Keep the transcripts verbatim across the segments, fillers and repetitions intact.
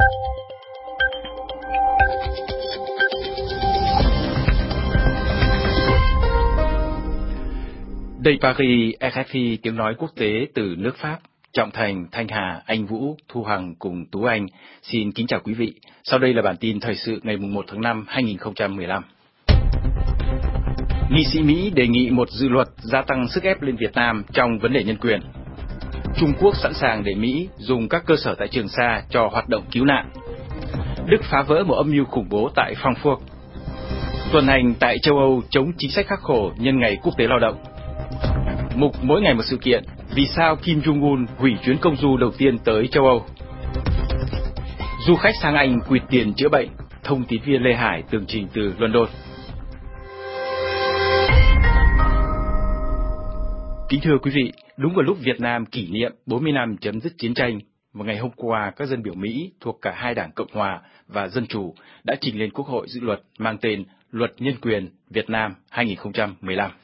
Đây Paris, rờ ép i tiếng nói quốc tế từ nước Pháp. Trọng Thành, Thanh Hà, Anh Vũ, Thu Hằng cùng Tú Anh xin kính chào quý vị. Sau đây là bản tin thời sự ngày mùng một tháng năm hai nghìn không trăm mười lăm. Nghị sĩ Mỹ đề nghị một dự luật gia tăng sức ép lên Việt Nam trong vấn đề nhân quyền. Trung Quốc sẵn sàng để Mỹ dùng các cơ sở tại Trường Sa cho hoạt động cứu nạn. Đức phá vỡ một âm mưu khủng bố tại Frankfurt. Tuần hành tại châu Âu chống chính sách khắc khổ nhân ngày quốc tế lao động. Mục mỗi ngày một sự kiện, vì sao Kim Jong-un hủy chuyến công du đầu tiên tới châu Âu. Du khách sang Anh quỵt tiền chữa bệnh, thông tín viên Lê Hải tường trình từ London. Kính thưa quý vị, đúng vào lúc Việt Nam kỷ niệm bốn mươi năm chấm dứt chiến tranh, vào ngày hôm qua các dân biểu Mỹ thuộc cả hai đảng Cộng hòa và Dân chủ đã trình lên Quốc hội dự luật mang tên Luật Nhân quyền Việt Nam hai nghìn không trăm mười lăm.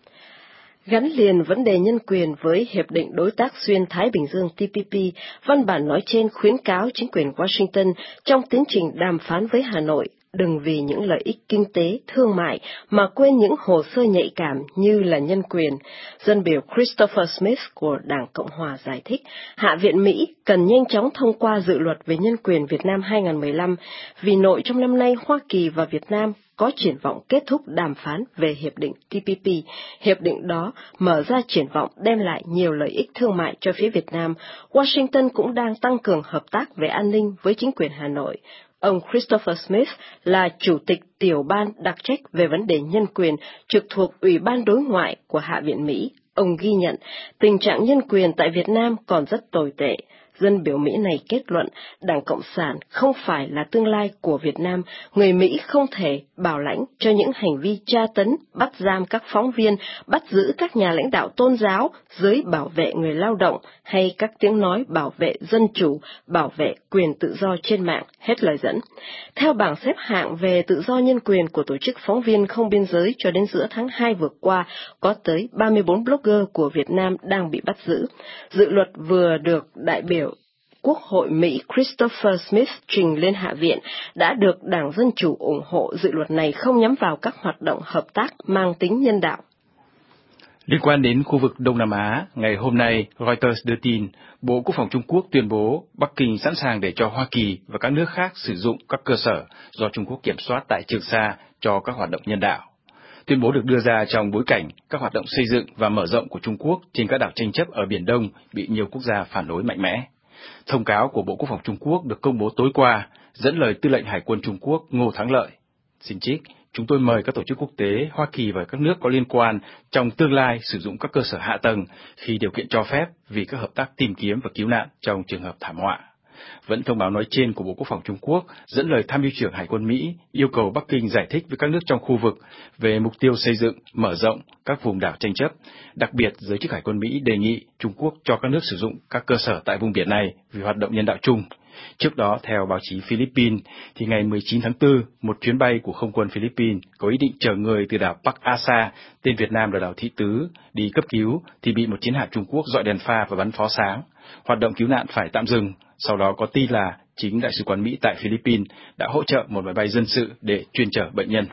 Gắn liền vấn đề nhân quyền với Hiệp định Đối tác Xuyên Thái Bình Dương T P P, văn bản nói trên khuyến cáo chính quyền Washington trong tiến trình đàm phán với Hà Nội đừng vì những lợi ích kinh tế, thương mại mà quên những hồ sơ nhạy cảm như là nhân quyền. Dân biểu Christopher Smith của Đảng Cộng hòa giải thích, Hạ viện Mỹ cần nhanh chóng thông qua dự luật về nhân quyền Việt Nam hai nghìn không trăm mười lăm vì nội trong năm nay Hoa Kỳ và Việt Nam có triển vọng kết thúc đàm phán về Hiệp định T P P. Hiệp định đó mở ra triển vọng đem lại nhiều lợi ích thương mại cho phía Việt Nam. Washington cũng đang tăng cường hợp tác về an ninh với chính quyền Hà Nội. Ông Christopher Smith là Chủ tịch Tiểu ban đặc trách về vấn đề nhân quyền trực thuộc Ủy ban Đối ngoại của Hạ viện Mỹ. Ông ghi nhận tình trạng nhân quyền tại Việt Nam còn rất tồi tệ. Dân biểu Mỹ này kết luận Đảng Cộng sản không phải là tương lai của Việt Nam, người Mỹ không thể bảo lãnh cho những hành vi tra tấn, bắt giam các phóng viên, bắt giữ các nhà lãnh đạo tôn giáo, giới bảo vệ người lao động hay các tiếng nói bảo vệ dân chủ, bảo vệ quyền tự do trên mạng, hết lời dẫn. Theo bảng xếp hạng về tự do nhân quyền của Tổ chức Phóng viên Không Biên giới cho đến giữa tháng hai vừa qua, có tới ba mươi bốn blogger của Việt Nam đang bị bắt giữ. Dự luật vừa được đại biểu Quốc hội Mỹ Christopher Smith trình lên Hạ viện đã được Đảng Dân Chủ ủng hộ. Dự luật này không nhắm vào các hoạt động hợp tác mang tính nhân đạo. Liên quan đến khu vực Đông Nam Á, ngày hôm nay Reuters đưa tin Bộ Quốc phòng Trung Quốc tuyên bố Bắc Kinh sẵn sàng để cho Hoa Kỳ và các nước khác sử dụng các cơ sở do Trung Quốc kiểm soát tại Trường Sa cho các hoạt động nhân đạo. Tuyên bố được đưa ra trong bối cảnh các hoạt động xây dựng và mở rộng của Trung Quốc trên các đảo tranh chấp ở Biển Đông bị nhiều quốc gia phản đối mạnh mẽ. Thông cáo của Bộ Quốc phòng Trung Quốc được công bố tối qua, dẫn lời Tư lệnh Hải quân Trung Quốc Ngô Thắng Lợi. Xin trích, chúng tôi mời các tổ chức quốc tế, Hoa Kỳ và các nước có liên quan trong tương lai sử dụng các cơ sở hạ tầng khi điều kiện cho phép vì các hợp tác tìm kiếm và cứu nạn trong trường hợp thảm họa. Vẫn thông báo nói trên của Bộ Quốc phòng Trung Quốc dẫn lời Tham mưu trưởng Hải quân Mỹ yêu cầu Bắc Kinh giải thích với các nước trong khu vực về mục tiêu xây dựng, mở rộng các vùng đảo tranh chấp. Đặc biệt, giới chức Hải quân Mỹ đề nghị Trung Quốc cho các nước sử dụng các cơ sở tại vùng biển này vì hoạt động nhân đạo chung. Trước đó, theo báo chí Philippines, thì ngày mười chín tháng tư, một chuyến bay của không quân Philippines có ý định chở người từ đảo Bắc Asa, tên Việt Nam là đảo Thị Tứ, đi cấp cứu thì bị một chiến hạm Trung Quốc dọi đèn pha và bắn pháo sáng. Hoạt động cứu nạn phải tạm dừng. Sau đó có tin là chính Đại sứ quán Mỹ tại Philippines đã hỗ trợ một máy bay dân sự để chuyên chở bệnh nhân.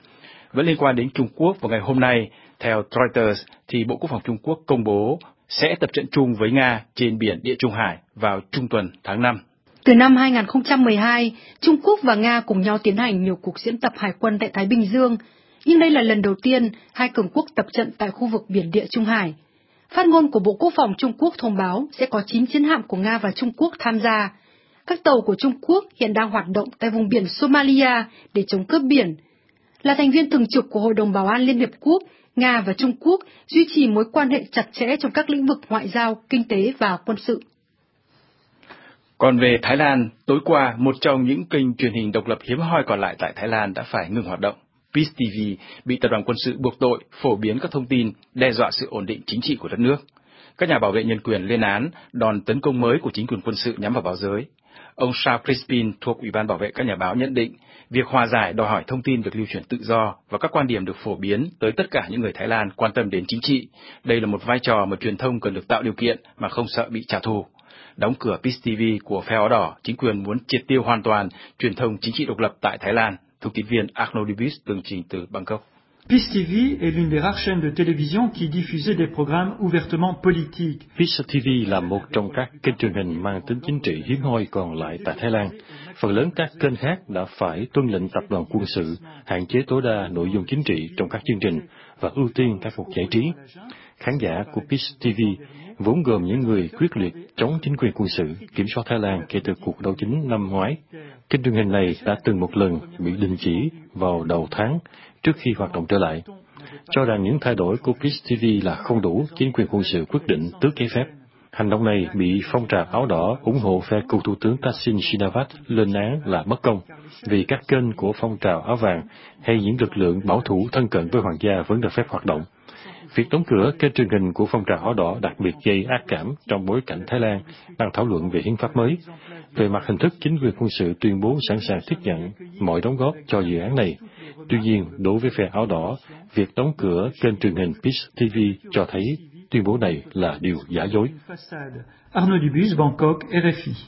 Vẫn liên quan đến Trung Quốc, vào ngày hôm nay, theo Reuters, thì Bộ Quốc phòng Trung Quốc công bố sẽ tập trận chung với Nga trên biển Địa Trung Hải vào trung tuần tháng năm. Từ năm hai nghìn không trăm mười hai, Trung Quốc và Nga cùng nhau tiến hành nhiều cuộc diễn tập hải quân tại Thái Bình Dương, nhưng đây là lần đầu tiên hai cường quốc tập trận tại khu vực biển Địa Trung Hải. Phát ngôn của Bộ Quốc phòng Trung Quốc thông báo sẽ có chín chiến hạm của Nga và Trung Quốc tham gia. Các tàu của Trung Quốc hiện đang hoạt động tại vùng biển Somalia để chống cướp biển. Là thành viên thường trực của Hội đồng Bảo an Liên Hiệp Quốc, Nga và Trung Quốc duy trì mối quan hệ chặt chẽ trong các lĩnh vực ngoại giao, kinh tế và quân sự. Còn về Thái Lan, tối qua, một trong những kênh truyền hình độc lập hiếm hoi còn lại tại Thái Lan đã phải ngừng hoạt động. Peace ti vi bị tập đoàn quân sự buộc tội phổ biến các thông tin đe dọa sự ổn định chính trị của đất nước. Các nhà bảo vệ nhân quyền lên án đòn tấn công mới của chính quyền quân sự nhắm vào báo giới. Ông Charles Crispin thuộc Ủy ban bảo vệ các nhà báo nhận định, việc hòa giải đòi hỏi thông tin được lưu truyền tự do và các quan điểm được phổ biến tới tất cả những người Thái Lan quan tâm đến chính trị. Đây là một vai trò mà truyền thông cần được tạo điều kiện mà không sợ bị trả thù. đóng cửa Peace ti vi của phe áo đỏ, chính quyền muốn triệt tiêu hoàn toàn truyền thông chính trị độc lập tại Thái Lan. Thông tin viên Arnaud Dubus tường trình từ Bangkok. Peace ti vi est l'une des rares chaînes de télévision qui diffusait des programmes ouvertement politiques. Peace ti vi là một trong các kênh truyền hình mang tính chính trị hiếm hoi còn lại tại Thái Lan. Phần lớn các kênh khác đã phải tuân lệnh tập đoàn quân sự, hạn chế tối đa nội dung chính trị trong các chương trình và ưu tiên các mục giải trí. Khán giả của Peace ti vi vốn gồm những người quyết liệt chống chính quyền quân sự kiểm soát Thái Lan kể từ cuộc đảo chính năm ngoái. Kênh truyền hình này đã từng một lần bị đình chỉ vào đầu tháng trước khi hoạt động trở lại. Cho rằng những thay đổi của Peace ti vi là không đủ, chính quyền quân sự quyết định tước giấy phép. Hành động này bị phong trào áo đỏ ủng hộ phe cựu thủ tướng Thaksin Shinawatra lên án là bất công, vì các kênh của phong trào áo vàng hay những lực lượng bảo thủ thân cận với hoàng gia vẫn được phép hoạt động. Việc đóng cửa kênh truyền hình của phong trào áo đỏ đặc biệt gây ác cảm trong bối cảnh Thái Lan đang thảo luận về hiến pháp mới. Về mặt hình thức, chính quyền quân sự tuyên bố sẵn sàng tiếp nhận mọi đóng góp cho dự án này. Tuy nhiên, đối với phe áo đỏ, việc đóng cửa kênh truyền hình Peace ti vi cho thấy tuyên bố này là điều giả dối. Arnaud Dubus, Bangkok, R F I.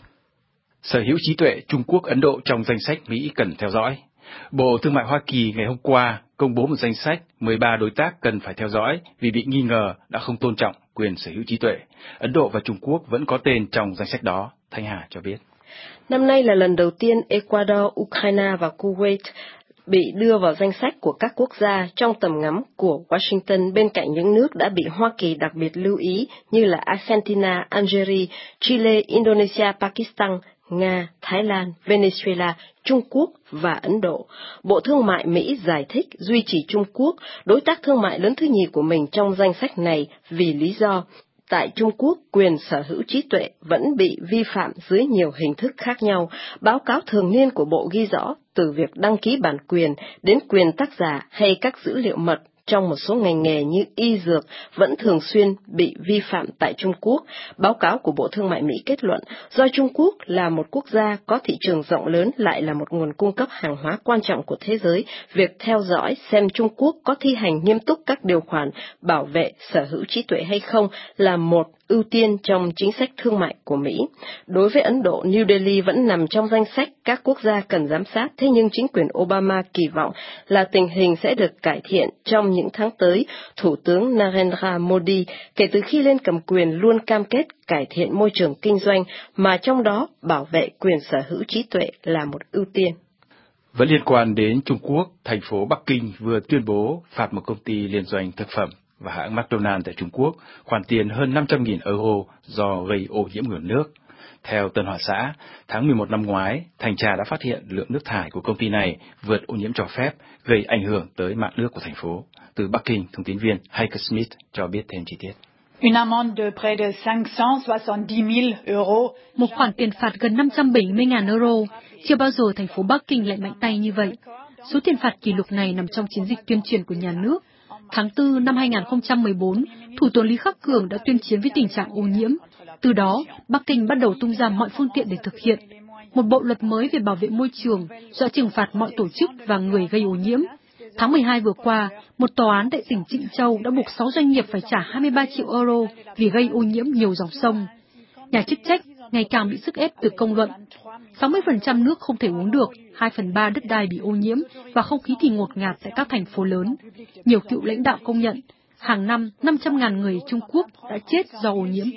Sở hữu trí tuệ Trung Quốc, Ấn Độ trong danh sách Mỹ cần theo dõi. Bộ Thương mại Hoa Kỳ ngày hôm qua công bố một danh sách mười ba đối tác cần phải theo dõi vì bị nghi ngờ đã không tôn trọng quyền sở hữu trí tuệ. Ấn Độ và Trung Quốc vẫn có tên trong danh sách đó, Thanh Hà cho biết. Năm nay là lần đầu tiên Ecuador, Ukraine và Kuwait bị đưa vào danh sách của các quốc gia trong tầm ngắm của Washington bên cạnh những nước đã bị Hoa Kỳ đặc biệt lưu ý như là Argentina, Algeria, Chile, Indonesia, Pakistan, Nga, Thái Lan, Venezuela, Trung Quốc và Ấn Độ. Bộ Thương mại Mỹ giải thích duy trì Trung Quốc, đối tác thương mại lớn thứ nhì của mình trong danh sách này vì lý do tại Trung Quốc, quyền sở hữu trí tuệ vẫn bị vi phạm dưới nhiều hình thức khác nhau. Báo cáo thường niên của Bộ ghi rõ từ việc đăng ký bản quyền đến quyền tác giả hay các dữ liệu mật trong một số ngành nghề như y dược vẫn thường xuyên bị vi phạm tại Trung Quốc. Báo cáo của Bộ Thương mại Mỹ kết luận, do Trung Quốc là một quốc gia có thị trường rộng lớn lại là một nguồn cung cấp hàng hóa quan trọng của thế giới, việc theo dõi xem Trung Quốc có thi hành nghiêm túc các điều khoản bảo vệ sở hữu trí tuệ hay không là một ưu tiên trong chính sách thương mại của Mỹ. Đối với Ấn Độ, New Delhi vẫn nằm trong danh sách các quốc gia cần giám sát, thế nhưng chính quyền Obama kỳ vọng là tình hình sẽ được cải thiện trong những tháng tới. Thủ tướng Narendra Modi kể từ khi lên cầm quyền luôn cam kết cải thiện môi trường kinh doanh, mà trong đó bảo vệ quyền sở hữu trí tuệ là một ưu tiên. Vẫn liên quan đến Trung Quốc, thành phố Bắc Kinh vừa tuyên bố phạt một công ty liên doanh thực phẩm và hãng McDonald's tại Trung Quốc khoản tiền hơn năm trăm nghìn euro do gây ô nhiễm nguồn nước. Theo Tân Hoa Xã, tháng mười một năm ngoái, thanh tra đã phát hiện lượng nước thải của công ty này vượt ô nhiễm cho phép, gây ảnh hưởng tới mạng nước của thành phố. Từ Bắc Kinh, thông tin viên Heike Smith cho biết thêm chi tiết. Une amende de près de cinq cent soixante-dix mille euros. Một khoản tiền phạt gần năm trăm bảy mươi nghìn euro. Chưa bao giờ thành phố Bắc Kinh lại mạnh tay như vậy. Số tiền phạt kỷ lục này nằm trong chiến dịch tuyên truyền của nhà nước. Tháng tư năm hai nghìn không trăm mười bốn, Thủ tướng Lý Khắc Cường đã tuyên chiến với tình trạng ô nhiễm. Từ đó, Bắc Kinh bắt đầu tung ra mọi phương tiện để thực hiện một bộ luật mới về bảo vệ môi trường, dọa trừng phạt mọi tổ chức và người gây ô nhiễm. Tháng mười hai vừa qua, một tòa án tại tỉnh Trịnh Châu đã buộc sáu doanh nghiệp phải trả hai mươi ba triệu euro vì gây ô nhiễm nhiều dòng sông. Nhà chức trách ngày càng bị sức ép từ công luận. sáu mươi phần trăm nước không thể uống được, hai phần ba đất đai bị ô nhiễm và không khí thì ngột ngạt tại các thành phố lớn. Nhiều cựu lãnh đạo công nhận, hàng năm năm trăm nghìn người Trung Quốc đã chết do ô nhiễm.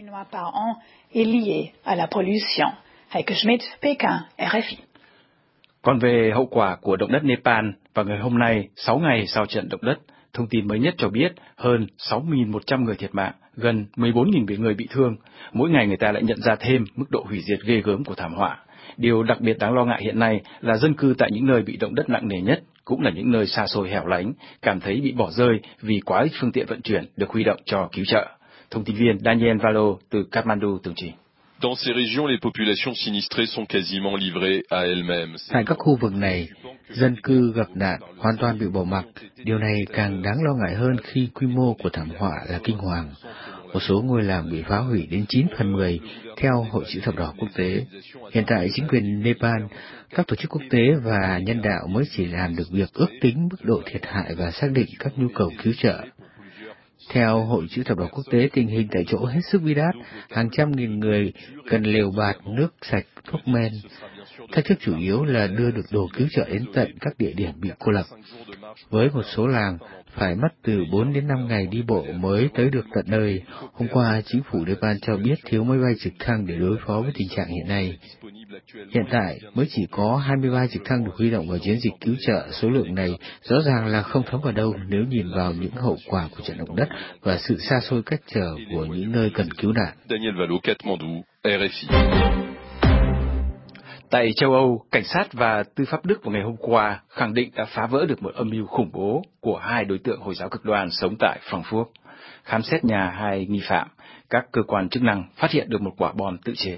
Còn về hậu quả của động đất Nepal, vào ngày hôm nay, sáu ngày sau trận động đất, thông tin mới nhất cho biết hơn sáu nghìn một trăm người thiệt mạng, gần mười bốn nghìn người bị thương. Mỗi ngày người ta lại nhận ra thêm mức độ hủy diệt ghê gớm của thảm họa. Điều đặc biệt đáng lo ngại hiện nay là dân cư tại những nơi bị động đất nặng nề nhất, cũng là những nơi xa xôi hẻo lánh, cảm thấy bị bỏ rơi vì quá ít phương tiện vận chuyển được huy động cho cứu trợ. Thông tin viên Daniel Valo từ Kathmandu tường trình. Dans ces régions, les populations sinistrées sont quasiment livrées à elles-mêmes. Tại các khu vực này, dân cư gặp nạn hoàn toàn bị bỏ mặc. Điều này càng đáng lo ngại hơn khi quy mô của thảm họa là kinh hoàng. Một số ngôi làng bị phá hủy đến chín phần mười, theo Hội chữ thập đỏ quốc tế. Hiện tại, chính quyền Nepal, các tổ chức quốc tế và nhân đạo mới chỉ làm được việc ước tính mức độ thiệt hại và xác định các nhu cầu cứu trợ. Theo Hội Chữ thập đỏ quốc tế, tình hình tại chỗ hết sức bi đát, hàng trăm nghìn người cần lều bạt, nước sạch, thuốc men. Thách thức chủ yếu là đưa được đồ cứu trợ đến tận các địa điểm bị cô lập. Với một số làng, phải mất từ bốn đến năm ngày đi bộ mới tới được tận nơi. Hôm qua, chính phủ Nepal cho biết thiếu máy bay trực thăng để đối phó với tình trạng hiện nay. Hiện tại, mới chỉ có hai mươi ba trực thăng được huy động vào chiến dịch cứu trợ. Số lượng này rõ ràng là không thấm vào đâu nếu nhìn vào những hậu quả của trận động đất và sự xa xôi cách trở của những nơi cần cứu nạn. Daniel Valo, Kathmandu, R F I. Tại châu Âu, cảnh sát và tư pháp Đức vào ngày hôm qua khẳng định đã phá vỡ được một âm mưu khủng bố của hai đối tượng Hồi giáo cực đoan sống tại Frankfurt. Khám xét nhà hai nghi phạm, các cơ quan chức năng phát hiện được một quả bom tự chế.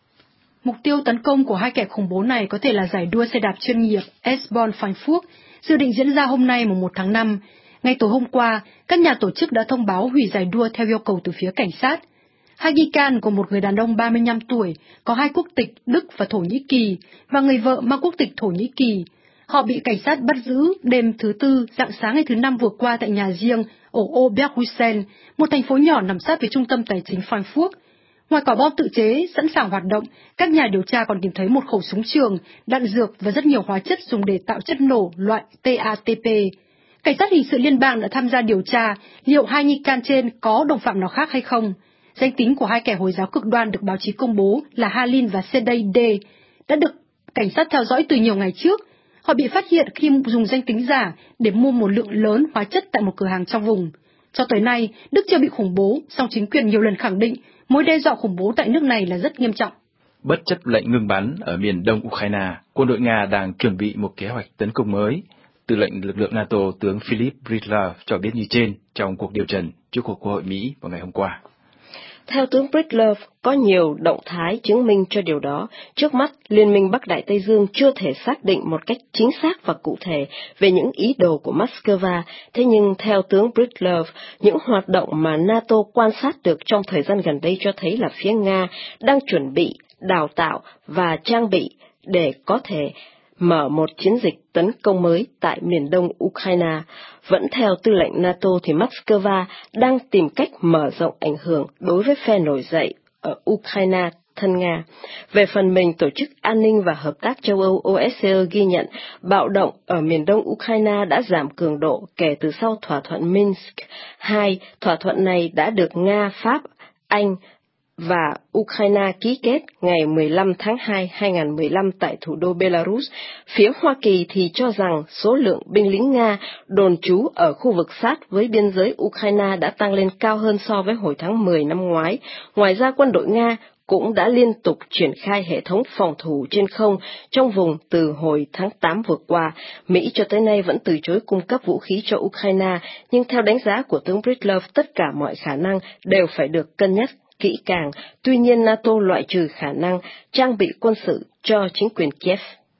Mục tiêu tấn công của hai kẻ khủng bố này có thể là giải đua xe đạp chuyên nghiệp S-Bahn Frankfurt, dự định diễn ra hôm nay mùng một tháng năm. Ngay tối hôm qua, các nhà tổ chức đã thông báo hủy giải đua theo yêu cầu từ phía cảnh sát. Hai nghi can gồm một người đàn ông ba mươi lăm tuổi, có hai quốc tịch Đức và Thổ Nhĩ Kỳ, và người vợ mang quốc tịch Thổ Nhĩ Kỳ. Họ bị cảnh sát bắt giữ đêm thứ Tư, rạng sáng ngày thứ Năm vừa qua tại nhà riêng ở Oberhausen, một thành phố nhỏ nằm sát với trung tâm tài chính Frankfurt. Ngoài quả bom tự chế sẵn sàng hoạt động, các nhà điều tra còn tìm thấy một khẩu súng trường, đạn dược và rất nhiều hóa chất dùng để tạo chất nổ loại T A T P. Cảnh sát hình sự liên bang đã tham gia điều tra liệu hai nghi can trên có đồng phạm nào khác hay không. Danh tính của hai kẻ Hồi giáo cực đoan được báo chí công bố là Halin và Sedey D, đã được cảnh sát theo dõi từ nhiều ngày trước. Họ bị phát hiện khi dùng danh tính giả để mua một lượng lớn hóa chất tại một cửa hàng trong vùng. Cho tới nay, Đức chưa bị khủng bố, song chính quyền nhiều lần khẳng định mối đe dọa khủng bố tại nước này là rất nghiêm trọng. Bất chấp lệnh ngừng bắn ở miền đông Ukraine, quân đội Nga đang chuẩn bị một kế hoạch tấn công mới. Tư lệnh lực lượng NATO tướng Philip Bridler cho biết như trên trong cuộc điều trần trước cuộc Quốc hội Mỹ vào ngày hôm qua. Theo tướng Bridler, có nhiều động thái chứng minh cho điều đó. Trước mắt, Liên minh Bắc Đại Tây Dương chưa thể xác định một cách chính xác và cụ thể về những ý đồ của Moscow. Thế nhưng, theo tướng Bridler, những hoạt động mà NATO quan sát được trong thời gian gần đây cho thấy là phía Nga đang chuẩn bị, đào tạo và trang bị để có thể mở một chiến dịch tấn công mới tại miền đông Ukraine. Vẫn theo tư lệnh NATO thì Moscow đang tìm cách mở rộng ảnh hưởng đối với phe nổi dậy ở Ukraine thân Nga. Về phần mình, Tổ chức An ninh và Hợp tác châu Âu O S C E ghi nhận bạo động ở miền đông Ukraine đã giảm cường độ kể từ sau thỏa thuận Minsk hai. Thỏa thuận này đã được Nga, Pháp, Anh và Ukraine ký kết ngày mười lăm tháng hai năm hai nghìn không trăm mười lăm tại thủ đô Belarus. Phía Hoa Kỳ thì cho rằng số lượng binh lính Nga đồn trú ở khu vực sát với biên giới Ukraine đã tăng lên cao hơn so với hồi tháng mười năm ngoái. Ngoài ra, quân đội Nga cũng đã liên tục triển khai hệ thống phòng thủ trên không trong vùng từ hồi tháng tám vừa qua. Mỹ cho tới nay vẫn từ chối cung cấp vũ khí cho Ukraine, nhưng theo đánh giá của tướng Bridler, tất cả mọi khả năng đều phải được cân nhắc kỹ càng. Tuy nhiên, NATO loại trừ khả năng trang bị quân sự cho chính quyền Kiev.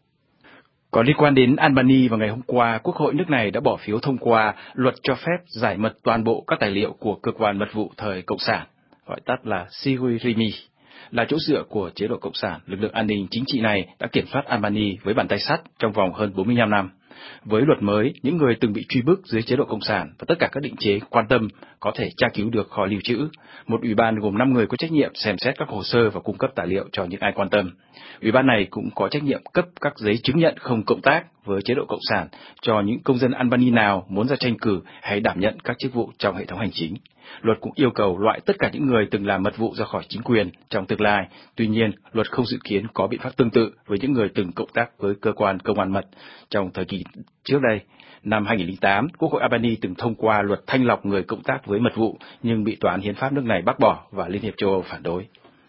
Có liên quan đến Albania, vào ngày hôm qua, Quốc hội nước này đã bỏ phiếu thông qua luật cho phép giải mật toàn bộ các tài liệu của cơ quan mật vụ thời Cộng sản, gọi tắt là Siguirimi. Là chỗ dựa của chế độ Cộng sản, lực lượng an ninh chính trị này đã kiểm soát Albania với bàn tay sắt trong vòng hơn bốn mươi lăm năm. Với luật mới, những người từng bị truy bức dưới chế độ Cộng sản và tất cả các định chế quan tâm có thể tra cứu được kho lưu trữ. Một ủy ban gồm năm người có trách nhiệm xem xét các hồ sơ và cung cấp tài liệu cho những ai quan tâm. Ủy ban này cũng có trách nhiệm cấp các giấy chứng nhận không cộng tác với chế độ Cộng sản cho những công dân Albania nào muốn ra tranh cử hay đảm nhận các chức vụ trong hệ thống hành chính. Luật cũng yêu cầu loại tất cả những người từng làm mật vụ ra khỏi chính quyền trong tương lai. Tuy nhiên, luật không dự kiến có biện pháp tương tự với những người từng cộng tác với cơ quan công an mật. Trong thời kỳ trước đây, năm hai nghìn không trăm lẻ tám, Quốc hội Albania từng thông qua luật thanh lọc người cộng tác với mật vụ, nhưng bị Tòa án Hiến pháp nước này bác bỏ và Liên hiệp châu Âu phản đối.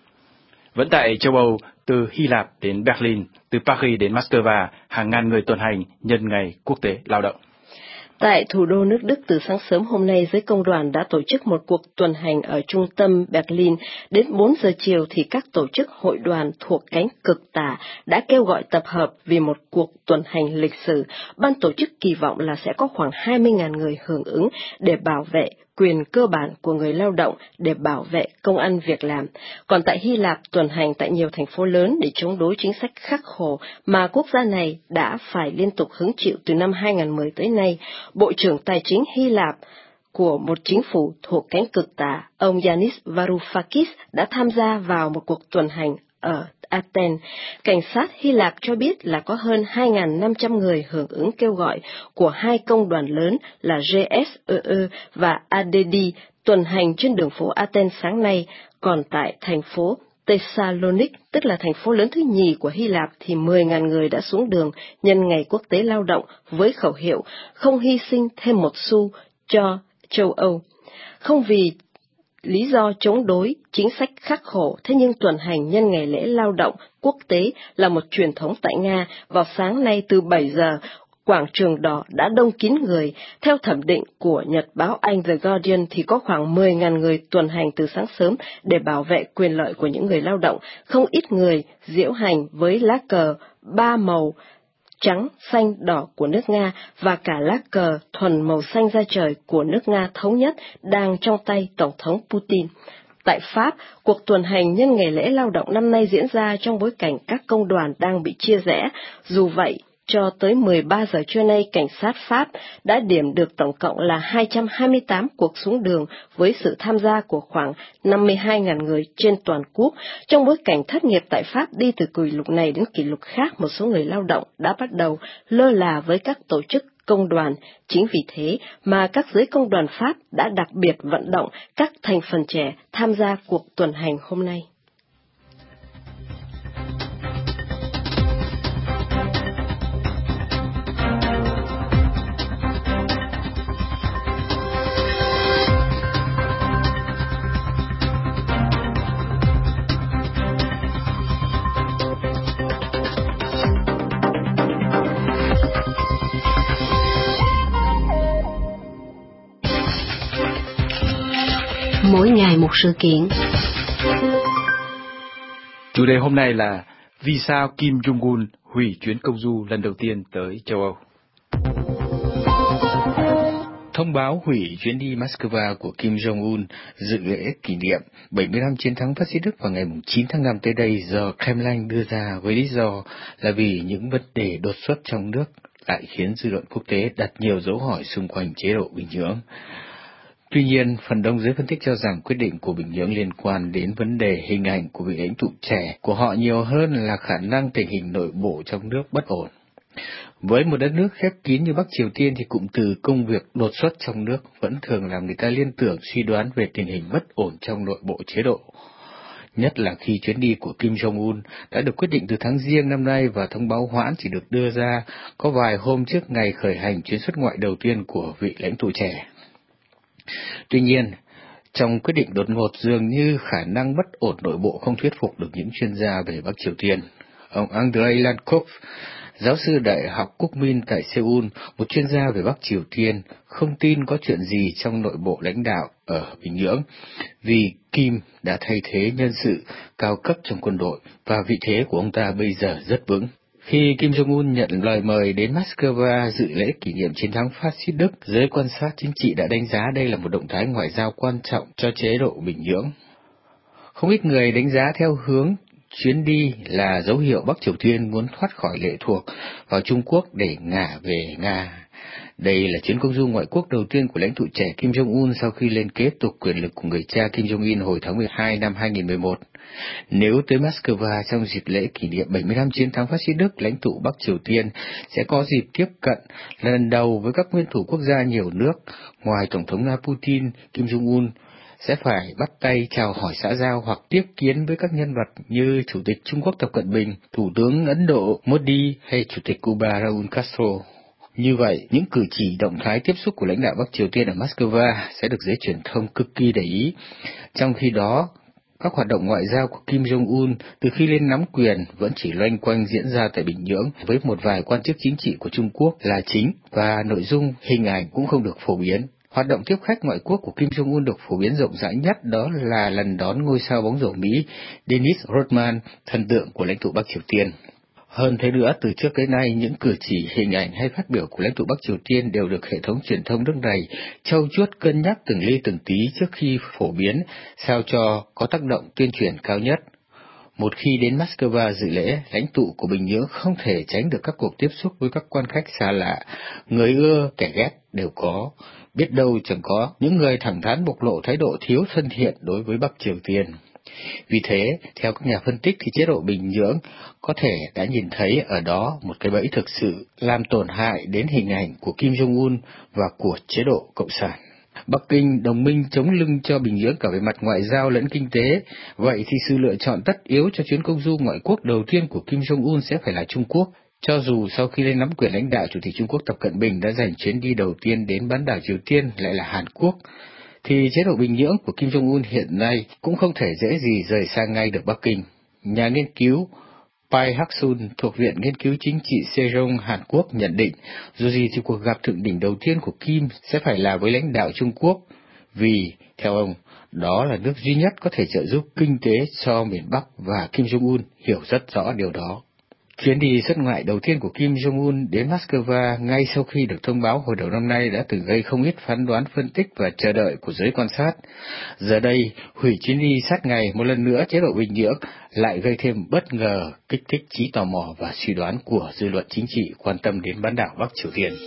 Vẫn tại châu Âu, từ Hy Lạp đến Berlin, từ Paris đến Moscow, hàng ngàn người tuần hành nhân ngày Quốc tế Lao động. Tại thủ đô nước Đức, từ sáng sớm hôm nay, giới công đoàn đã tổ chức một cuộc tuần hành ở trung tâm Berlin. Đến bốn giờ chiều thì các tổ chức hội đoàn thuộc cánh cực tả đã kêu gọi tập hợp vì một cuộc tuần hành lịch sử. Ban tổ chức kỳ vọng là sẽ có khoảng hai mươi nghìn người hưởng ứng để bảo vệ quyền cơ bản của người lao động, để bảo vệ công ăn việc làm. Còn tại Hy Lạp, tuần hành tại nhiều thành phố lớn để chống đối chính sách khắc khổ mà quốc gia này đã phải liên tục hứng chịu từ năm hai nghìn không trăm mười tới nay. Bộ trưởng Tài chính Hy Lạp của một chính phủ thuộc cánh cực tả, ông Yanis Varoufakis đã tham gia vào một cuộc tuần hành ở Athens. Cảnh sát Hy Lạp cho biết là có hơn hai nghìn năm trăm người hưởng ứng kêu gọi của hai công đoàn lớn là G S E E và A D D tuần hành trên đường phố Athens sáng nay, còn tại thành phố Thessalonic, tức là thành phố lớn thứ nhì của Hy Lạp, thì mười nghìn người đã xuống đường nhân ngày quốc tế lao động với khẩu hiệu không hy sinh thêm một xu cho châu Âu. Không vì lý do chống đối chính sách khắc khổ, thế nhưng tuần hành nhân ngày lễ lao động quốc tế là một truyền thống tại Nga. Vào sáng nay từ bảy giờ, quảng trường đỏ đã đông kín người. Theo thẩm định của nhật báo Anh The Guardian thì có khoảng mười nghìn người tuần hành từ sáng sớm để bảo vệ quyền lợi của những người lao động. Không ít người diễu hành với lá cờ ba màu trắng, xanh, đỏ của nước Nga và cả lá cờ thuần màu xanh da trời của nước Nga thống nhất đang trong tay Tổng thống Putin. Tại Pháp, cuộc tuần hành nhân ngày lễ lao động năm nay diễn ra trong bối cảnh các công đoàn đang bị chia rẽ. Dù vậy, cho tới mười ba giờ trưa nay, cảnh sát Pháp đã điểm được tổng cộng là hai trăm hai mươi tám cuộc xuống đường với sự tham gia của khoảng năm mươi hai nghìn người trên toàn quốc. Trong bối cảnh thất nghiệp tại Pháp đi từ kỷ lục này đến kỷ lục khác, một số người lao động đã bắt đầu lơ là với các tổ chức công đoàn. Chính vì thế mà các giới công đoàn Pháp đã đặc biệt vận động các thành phần trẻ tham gia cuộc tuần hành hôm nay. Mỗi ngày một sự kiện. Chủ đề hôm nay là vì sao Kim Jong-un hủy chuyến công du lần đầu tiên tới châu Âu. Thông báo hủy chuyến đi Moscow của Kim Jong-un dự lễ kỷ niệm bảy mươi năm chiến thắng phát xít Đức vào ngày chín tháng năm tới đây do Kremlin đưa ra với lý do là vì những vấn đề đột xuất trong nước lại khiến dư luận quốc tế đặt nhiều dấu hỏi xung quanh chế độ Bình Nhưỡng. Tuy nhiên, phần đông giới phân tích cho rằng quyết định của Bình Nhưỡng liên quan đến vấn đề hình ảnh của vị lãnh tụ trẻ của họ nhiều hơn là khả năng tình hình nội bộ trong nước bất ổn. Với một đất nước khép kín như Bắc Triều Tiên thì cụm từ công việc đột xuất trong nước vẫn thường làm người ta liên tưởng suy đoán về tình hình bất ổn trong nội bộ chế độ. Nhất là khi chuyến đi của Kim Jong-un đã được quyết định từ tháng Giêng năm nay và thông báo hoãn chỉ được đưa ra có vài hôm trước ngày khởi hành chuyến xuất ngoại đầu tiên của vị lãnh tụ trẻ. Tuy nhiên, trong quyết định đột ngột dường như khả năng bất ổn nội bộ không thuyết phục được những chuyên gia về Bắc Triều Tiên. Ông Andrei Lankov, giáo sư Đại học Quốc Minh tại Seoul, một chuyên gia về Bắc Triều Tiên, không tin có chuyện gì trong nội bộ lãnh đạo ở Bình Nhưỡng, vì Kim đã thay thế nhân sự cao cấp trong quân đội và vị thế của ông ta bây giờ rất vững. Khi Kim Jong-un nhận lời mời đến Moscow dự lễ kỷ niệm chiến thắng phát xít Đức, giới quan sát chính trị đã đánh giá đây là một động thái ngoại giao quan trọng cho chế độ Bình Nhưỡng. Không ít người đánh giá theo hướng chuyến đi là dấu hiệu Bắc Triều Tiên muốn thoát khỏi lệ thuộc vào Trung Quốc để ngả về Nga. Đây là chuyến công du ngoại quốc đầu tiên của lãnh tụ trẻ Kim Jong-un sau khi lên kế tục quyền lực của người cha Kim Jong-il hồi tháng mười hai năm hai nghìn không trăm mười một. Nếu tới Moscow trong dịp lễ kỷ niệm bảy mươi năm chiến thắng phát xít Đức, lãnh tụ Bắc Triều Tiên sẽ có dịp tiếp cận lần đầu với các nguyên thủ quốc gia nhiều nước. Ngoài Tổng thống Nga Putin, Kim Jong-un sẽ phải bắt tay chào hỏi xã giao hoặc tiếp kiến với các nhân vật như Chủ tịch Trung Quốc Tập Cận Bình, Thủ tướng Ấn Độ Modi hay Chủ tịch Cuba Raúl Castro. Như vậy, những cử chỉ động thái tiếp xúc của lãnh đạo Bắc Triều Tiên ở Moscow sẽ được giới truyền thông cực kỳ để ý. Trong khi đó, các hoạt động ngoại giao của Kim Jong-un từ khi lên nắm quyền vẫn chỉ loanh quanh diễn ra tại Bình Nhưỡng với một vài quan chức chính trị của Trung Quốc là chính và nội dung hình ảnh cũng không được phổ biến. Hoạt động tiếp khách ngoại quốc của Kim Jong-un được phổ biến rộng rãi nhất đó là lần đón ngôi sao bóng rổ Mỹ Dennis Rodman, thần tượng của lãnh tụ Bắc Triều Tiên. Hơn thế nữa, từ trước tới nay, những cử chỉ, hình ảnh hay phát biểu của lãnh tụ Bắc Triều Tiên đều được hệ thống truyền thông nước này trau chuốt cân nhắc từng ly từng tí trước khi phổ biến, sao cho có tác động tuyên truyền cao nhất. Một khi đến Moscow dự lễ, lãnh tụ của Bình Nhưỡng không thể tránh được các cuộc tiếp xúc với các quan khách xa lạ, người ưa kẻ ghét đều có. Biết đâu chẳng có những người thẳng thắn bộc lộ thái độ thiếu thân thiện đối với Bắc Triều Tiên. Vì thế, theo các nhà phân tích thì chế độ Bình Nhưỡng có thể đã nhìn thấy ở đó một cái bẫy thực sự làm tổn hại đến hình ảnh của Kim Jong-un và của chế độ Cộng sản. Bắc Kinh đồng minh chống lưng cho Bình Nhưỡng cả về mặt ngoại giao lẫn kinh tế, vậy thì sự lựa chọn tất yếu cho chuyến công du ngoại quốc đầu tiên của Kim Jong-un sẽ phải là Trung Quốc. Cho dù sau khi lên nắm quyền lãnh đạo, Chủ tịch Trung Quốc Tập Cận Bình đã dành chuyến đi đầu tiên đến bán đảo Triều Tiên lại là Hàn Quốc, thì chế độ Bình Nhưỡng của Kim Jong-un hiện nay cũng không thể dễ gì rời xa ngay được Bắc Kinh. Nhà nghiên cứu Pai Hak-sun thuộc Viện Nghiên cứu Chính trị Sejong Hàn Quốc nhận định, dù gì thì cuộc gặp thượng đỉnh đầu tiên của Kim sẽ phải là với lãnh đạo Trung Quốc, vì, theo ông, đó là nước duy nhất có thể trợ giúp kinh tế cho miền Bắc và Kim Jong-un hiểu rất rõ điều đó. Chuyến đi xuất ngoại đầu tiên của Kim Jong-un đến Moscow ngay sau khi được thông báo hồi đầu năm nay đã từng gây không ít phán đoán, phân tích và chờ đợi của giới quan sát. Giờ đây, hủy chuyến đi sát ngày một lần nữa chế độ Bình Nhưỡng lại gây thêm bất ngờ, kích thích trí tò mò và suy đoán của dư luận chính trị quan tâm đến bán đảo Bắc Triều Tiên.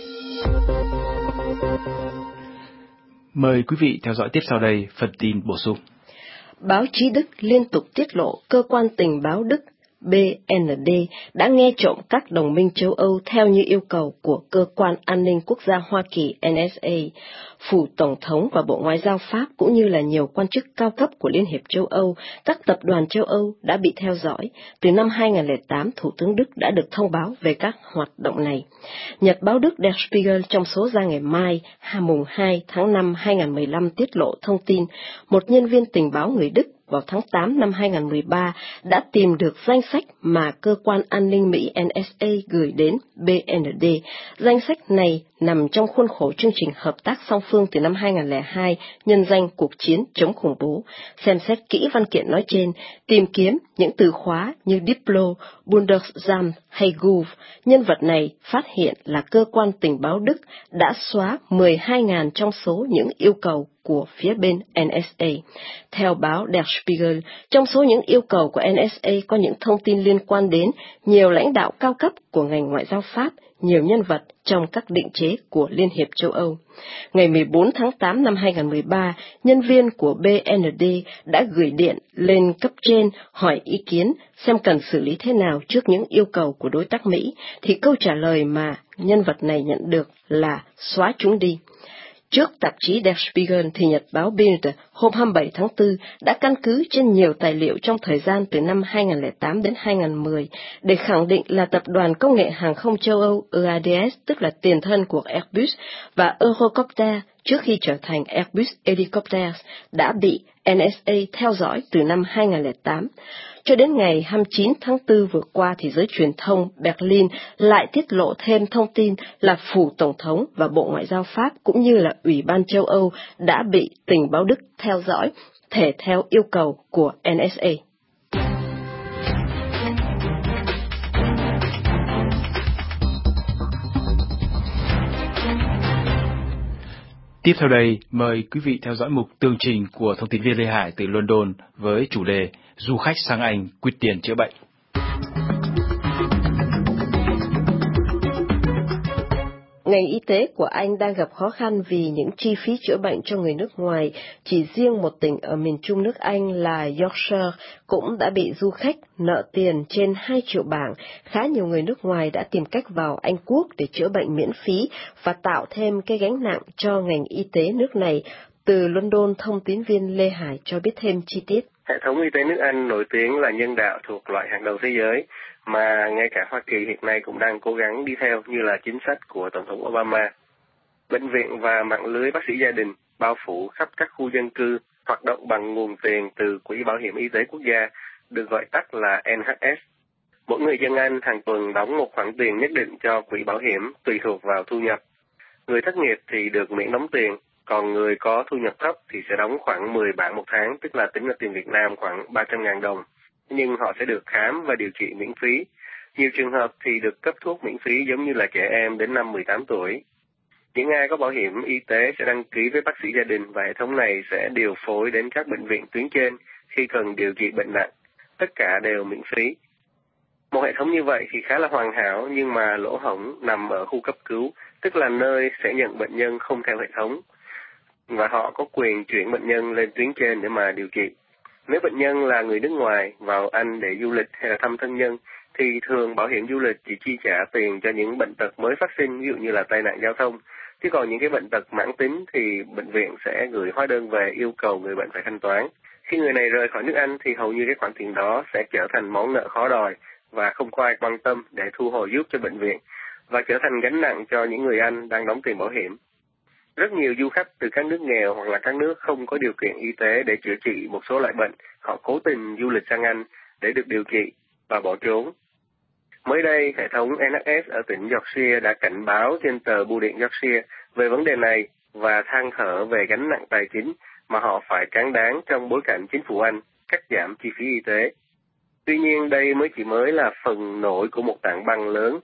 Mời quý vị theo dõi tiếp sau đây phần tin bổ sung. Báo chí Đức liên tục tiết lộ cơ quan tình báo Đức B N D đã nghe trộm các đồng minh châu Âu theo như yêu cầu của Cơ quan An ninh Quốc gia Hoa Kỳ N S A. Phủ Tổng thống và Bộ Ngoại giao Pháp cũng như là nhiều quan chức cao cấp của Liên hiệp châu Âu, các tập đoàn châu Âu đã bị theo dõi. Từ năm hai nghìn lẻ tám, Thủ tướng Đức đã được thông báo về các hoạt động này. Nhật báo Đức Der Spiegel trong số ra ngày mai, mùng hai tháng năm hai nghìn mười lăm tiết lộ thông tin, một nhân viên tình báo người Đức vào tháng tám năm hai nghìn mười ba đã tìm được danh sách mà Cơ quan An ninh Mỹ N S A gửi đến B N D. Danh sách này nằm trong khuôn khổ chương trình hợp tác song phương từ năm hai nghìn lẻ hai nhân danh cuộc chiến chống khủng bố. Xem xét kỹ văn kiện nói trên, tìm kiếm những từ khóa như Diplo, Bundesamt hay Gov. Nhân vật này phát hiện là cơ quan tình báo Đức đã xóa mười hai nghìn trong số những yêu cầu của phía bên N S A. Theo báo Der Spiegel, trong số những yêu cầu của N S A có những thông tin liên quan đến nhiều lãnh đạo cao cấp của ngành ngoại giao Pháp, nhiều nhân vật trong các định chế của Liên hiệp châu Âu. Ngày mười bốn tháng tám năm hai nghìn mười ba, nhân viên của B N D đã gửi điện lên cấp trên hỏi ý kiến xem cần xử lý thế nào trước những yêu cầu của đối tác Mỹ, thì câu trả lời mà nhân vật này nhận được là xóa chúng đi. Trước tạp chí Der Spiegel thì nhật báo Bild hôm hai mươi bảy tháng tư đã căn cứ trên nhiều tài liệu trong thời gian từ năm hai nghìn lẻ tám đến hai nghìn mười để khẳng định là tập đoàn công nghệ hàng không châu Âu E A D S, tức là tiền thân của Airbus và Eurocopter trước khi trở thành Airbus Helicopters, đã bị N S A theo dõi từ năm hai nghìn lẻ tám. Cho đến ngày hai mươi chín tháng tư vừa qua thì giới truyền thông Berlin lại tiết lộ thêm thông tin là Phủ Tổng thống và Bộ Ngoại giao Pháp cũng như là Ủy ban châu Âu đã bị tình báo Đức theo dõi, thể theo yêu cầu của N S A. Tiếp theo đây, mời quý vị theo dõi mục tường trình của thông tin viên Lê Hải từ London với chủ đề Du khách sang Anh quỵt tiền chữa bệnh. Ngành y tế của Anh đang gặp khó khăn vì những chi phí chữa bệnh cho người nước ngoài. Chỉ riêng một tỉnh ở miền trung nước Anh là Yorkshire cũng đã bị du khách nợ tiền trên hai triệu bảng. Khá nhiều người nước ngoài đã tìm cách vào Anh Quốc để chữa bệnh miễn phí và tạo thêm cái gánh nặng cho ngành y tế nước này. Từ London, thông tín viên Lê Hải cho biết thêm chi tiết. Hệ thống y tế nước Anh nổi tiếng là nhân đạo thuộc loại hàng đầu thế giới, mà ngay cả Hoa Kỳ hiện nay cũng đang cố gắng đi theo như là chính sách của Tổng thống Obama. Bệnh viện và mạng lưới bác sĩ gia đình bao phủ khắp các khu dân cư, hoạt động bằng nguồn tiền từ Quỹ Bảo hiểm Y tế Quốc gia, được gọi tắt là N H S. Mỗi người dân Anh hàng tuần đóng một khoản tiền nhất định cho quỹ bảo hiểm tùy thuộc vào thu nhập. Người thất nghiệp thì được miễn đóng tiền, còn người có thu nhập thấp thì sẽ đóng khoảng mười bảng một tháng, tức là tính là tiền Việt Nam khoảng ba trăm nghìn đồng. Nhưng họ sẽ được khám và điều trị miễn phí. Nhiều trường hợp thì được cấp thuốc miễn phí giống như là trẻ em đến năm mười tám tuổi. Những ai có bảo hiểm y tế sẽ đăng ký với bác sĩ gia đình và hệ thống này sẽ điều phối đến các bệnh viện tuyến trên khi cần điều trị bệnh nặng. Tất cả đều miễn phí. Một hệ thống như vậy thì khá là hoàn hảo, nhưng mà lỗ hổng nằm ở khu cấp cứu, tức là nơi sẽ nhận bệnh nhân không theo hệ thống, và họ có quyền chuyển bệnh nhân lên tuyến trên để mà điều trị. Nếu bệnh nhân là người nước ngoài vào Anh để du lịch hay là thăm thân nhân, thì thường bảo hiểm du lịch chỉ chi trả tiền cho những bệnh tật mới phát sinh, ví dụ như là tai nạn giao thông. Chứ còn những cái bệnh tật mãn tính thì bệnh viện sẽ gửi hóa đơn về yêu cầu người bệnh phải thanh toán. Khi người này rời khỏi nước Anh thì hầu như cái khoản tiền đó sẽ trở thành món nợ khó đòi và không có ai quan tâm để thu hồi giúp cho bệnh viện, và trở thành gánh nặng cho những người Anh đang đóng tiền bảo hiểm. Rất nhiều du khách từ các nước nghèo hoặc là các nước không có điều kiện y tế để chữa trị một số loại bệnh, họ cố tình du lịch sang Anh để được điều trị và bỏ trốn. Mới đây, hệ thống en hát ét ở tỉnh Yorkshire đã cảnh báo trên tờ Bưu điện Yorkshire về vấn đề này và than thở về gánh nặng tài chính mà họ phải tráng đáng trong bối cảnh chính phủ Anh cắt giảm chi phí y tế. Tuy nhiên, đây mới chỉ mới là phần nổi của một tảng băng lớn.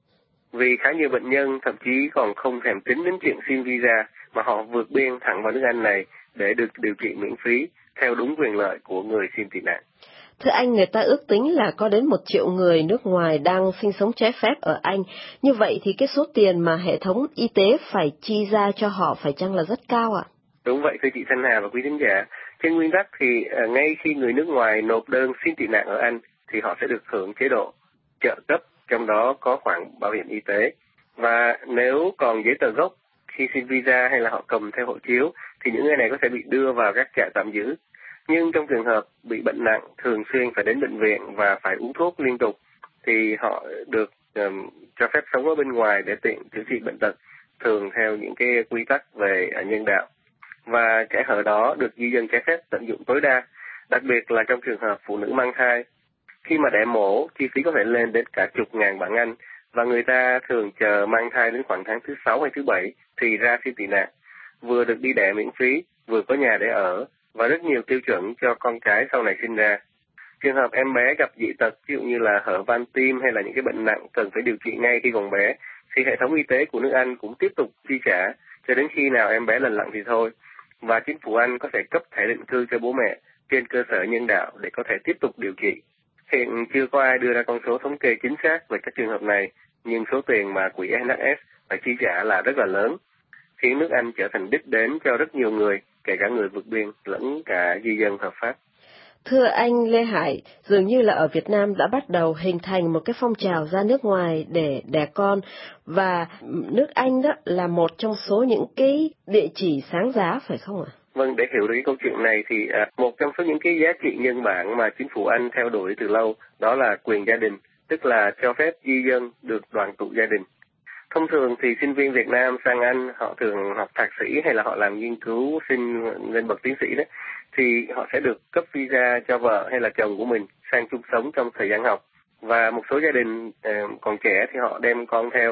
Vì khá nhiều bệnh nhân thậm chí còn không thèm tính đến chuyện xin visa mà họ vượt biên thẳng vào nước Anh này để được điều trị miễn phí theo đúng quyền lợi của người xin tị nạn. Thưa anh, người ta ước tính là có đến một triệu người nước ngoài đang sinh sống trái phép ở Anh. Như vậy thì cái số tiền mà hệ thống y tế phải chi ra cho họ phải chăng là rất cao ạ? À? Đúng vậy, thưa chị Thanh Hà và quý thính giả. Trên nguyên tắc thì uh, ngay khi người nước ngoài nộp đơn xin tị nạn ở Anh thì họ sẽ được hưởng chế độ trợ cấp, trong đó có khoản bảo hiểm y tế. Và nếu còn giấy tờ gốc khi xin visa hay là họ cầm theo hộ chiếu thì những người này có thể bị đưa vào các trại tạm giữ. Nhưng trong trường hợp bị bệnh nặng, thường xuyên phải đến bệnh viện và phải uống thuốc liên tục thì họ được um, cho phép sống ở bên ngoài để tiện chữa trị bệnh tật, thường theo những cái quy tắc về uh, nhân đạo. Và kẻ hở đó được di dân trái phép tận dụng tối đa, đặc biệt là trong trường hợp phụ nữ mang thai. Khi mà đẻ mổ, chi phí có thể lên đến cả chục ngàn bảng Anh, và người ta thường chờ mang thai đến khoảng tháng thứ sáu hay thứ bảy thì ra xin tị nạn, vừa được đi đẻ miễn phí, vừa có nhà để ở, và rất nhiều tiêu chuẩn cho con cái sau này sinh ra. Trường hợp em bé gặp dị tật, ví dụ như là hở van tim hay là những cái bệnh nặng cần phải điều trị ngay khi còn bé, thì hệ thống y tế của nước Anh cũng tiếp tục chi trả cho đến khi nào em bé lành lặn thì thôi. Và chính phủ Anh có thể cấp thẻ định cư cho bố mẹ trên cơ sở nhân đạo để có thể tiếp tục điều trị. Hiện chưa có ai đưa ra con số thống kê chính xác về các trường hợp này, nhưng số tiền mà quỹ en hát ét phải chi trả là rất là lớn, khiến nước Anh trở thành đích đến cho rất nhiều người, kể cả người vượt biên lẫn cả di dân hợp pháp. Thưa anh Lê Hải, dường như là ở Việt Nam đã bắt đầu hình thành một cái phong trào ra nước ngoài để đẻ con, và nước Anh đó là một trong số những cái địa chỉ sáng giá, phải không ạ? Vâng, để hiểu được cái câu chuyện này thì à, một trong số những cái giá trị nhân bản mà chính phủ Anh theo đuổi từ lâu đó là quyền gia đình, tức là cho phép di dân được đoàn tụ gia đình. Thông thường thì sinh viên Việt Nam sang Anh họ thường học thạc sĩ hay là họ làm nghiên cứu sinh lên bậc tiến sĩ đấy, thì họ sẽ được cấp visa cho vợ hay là chồng của mình sang chung sống trong thời gian học. Và một số gia đình uh, còn trẻ thì họ đem con theo.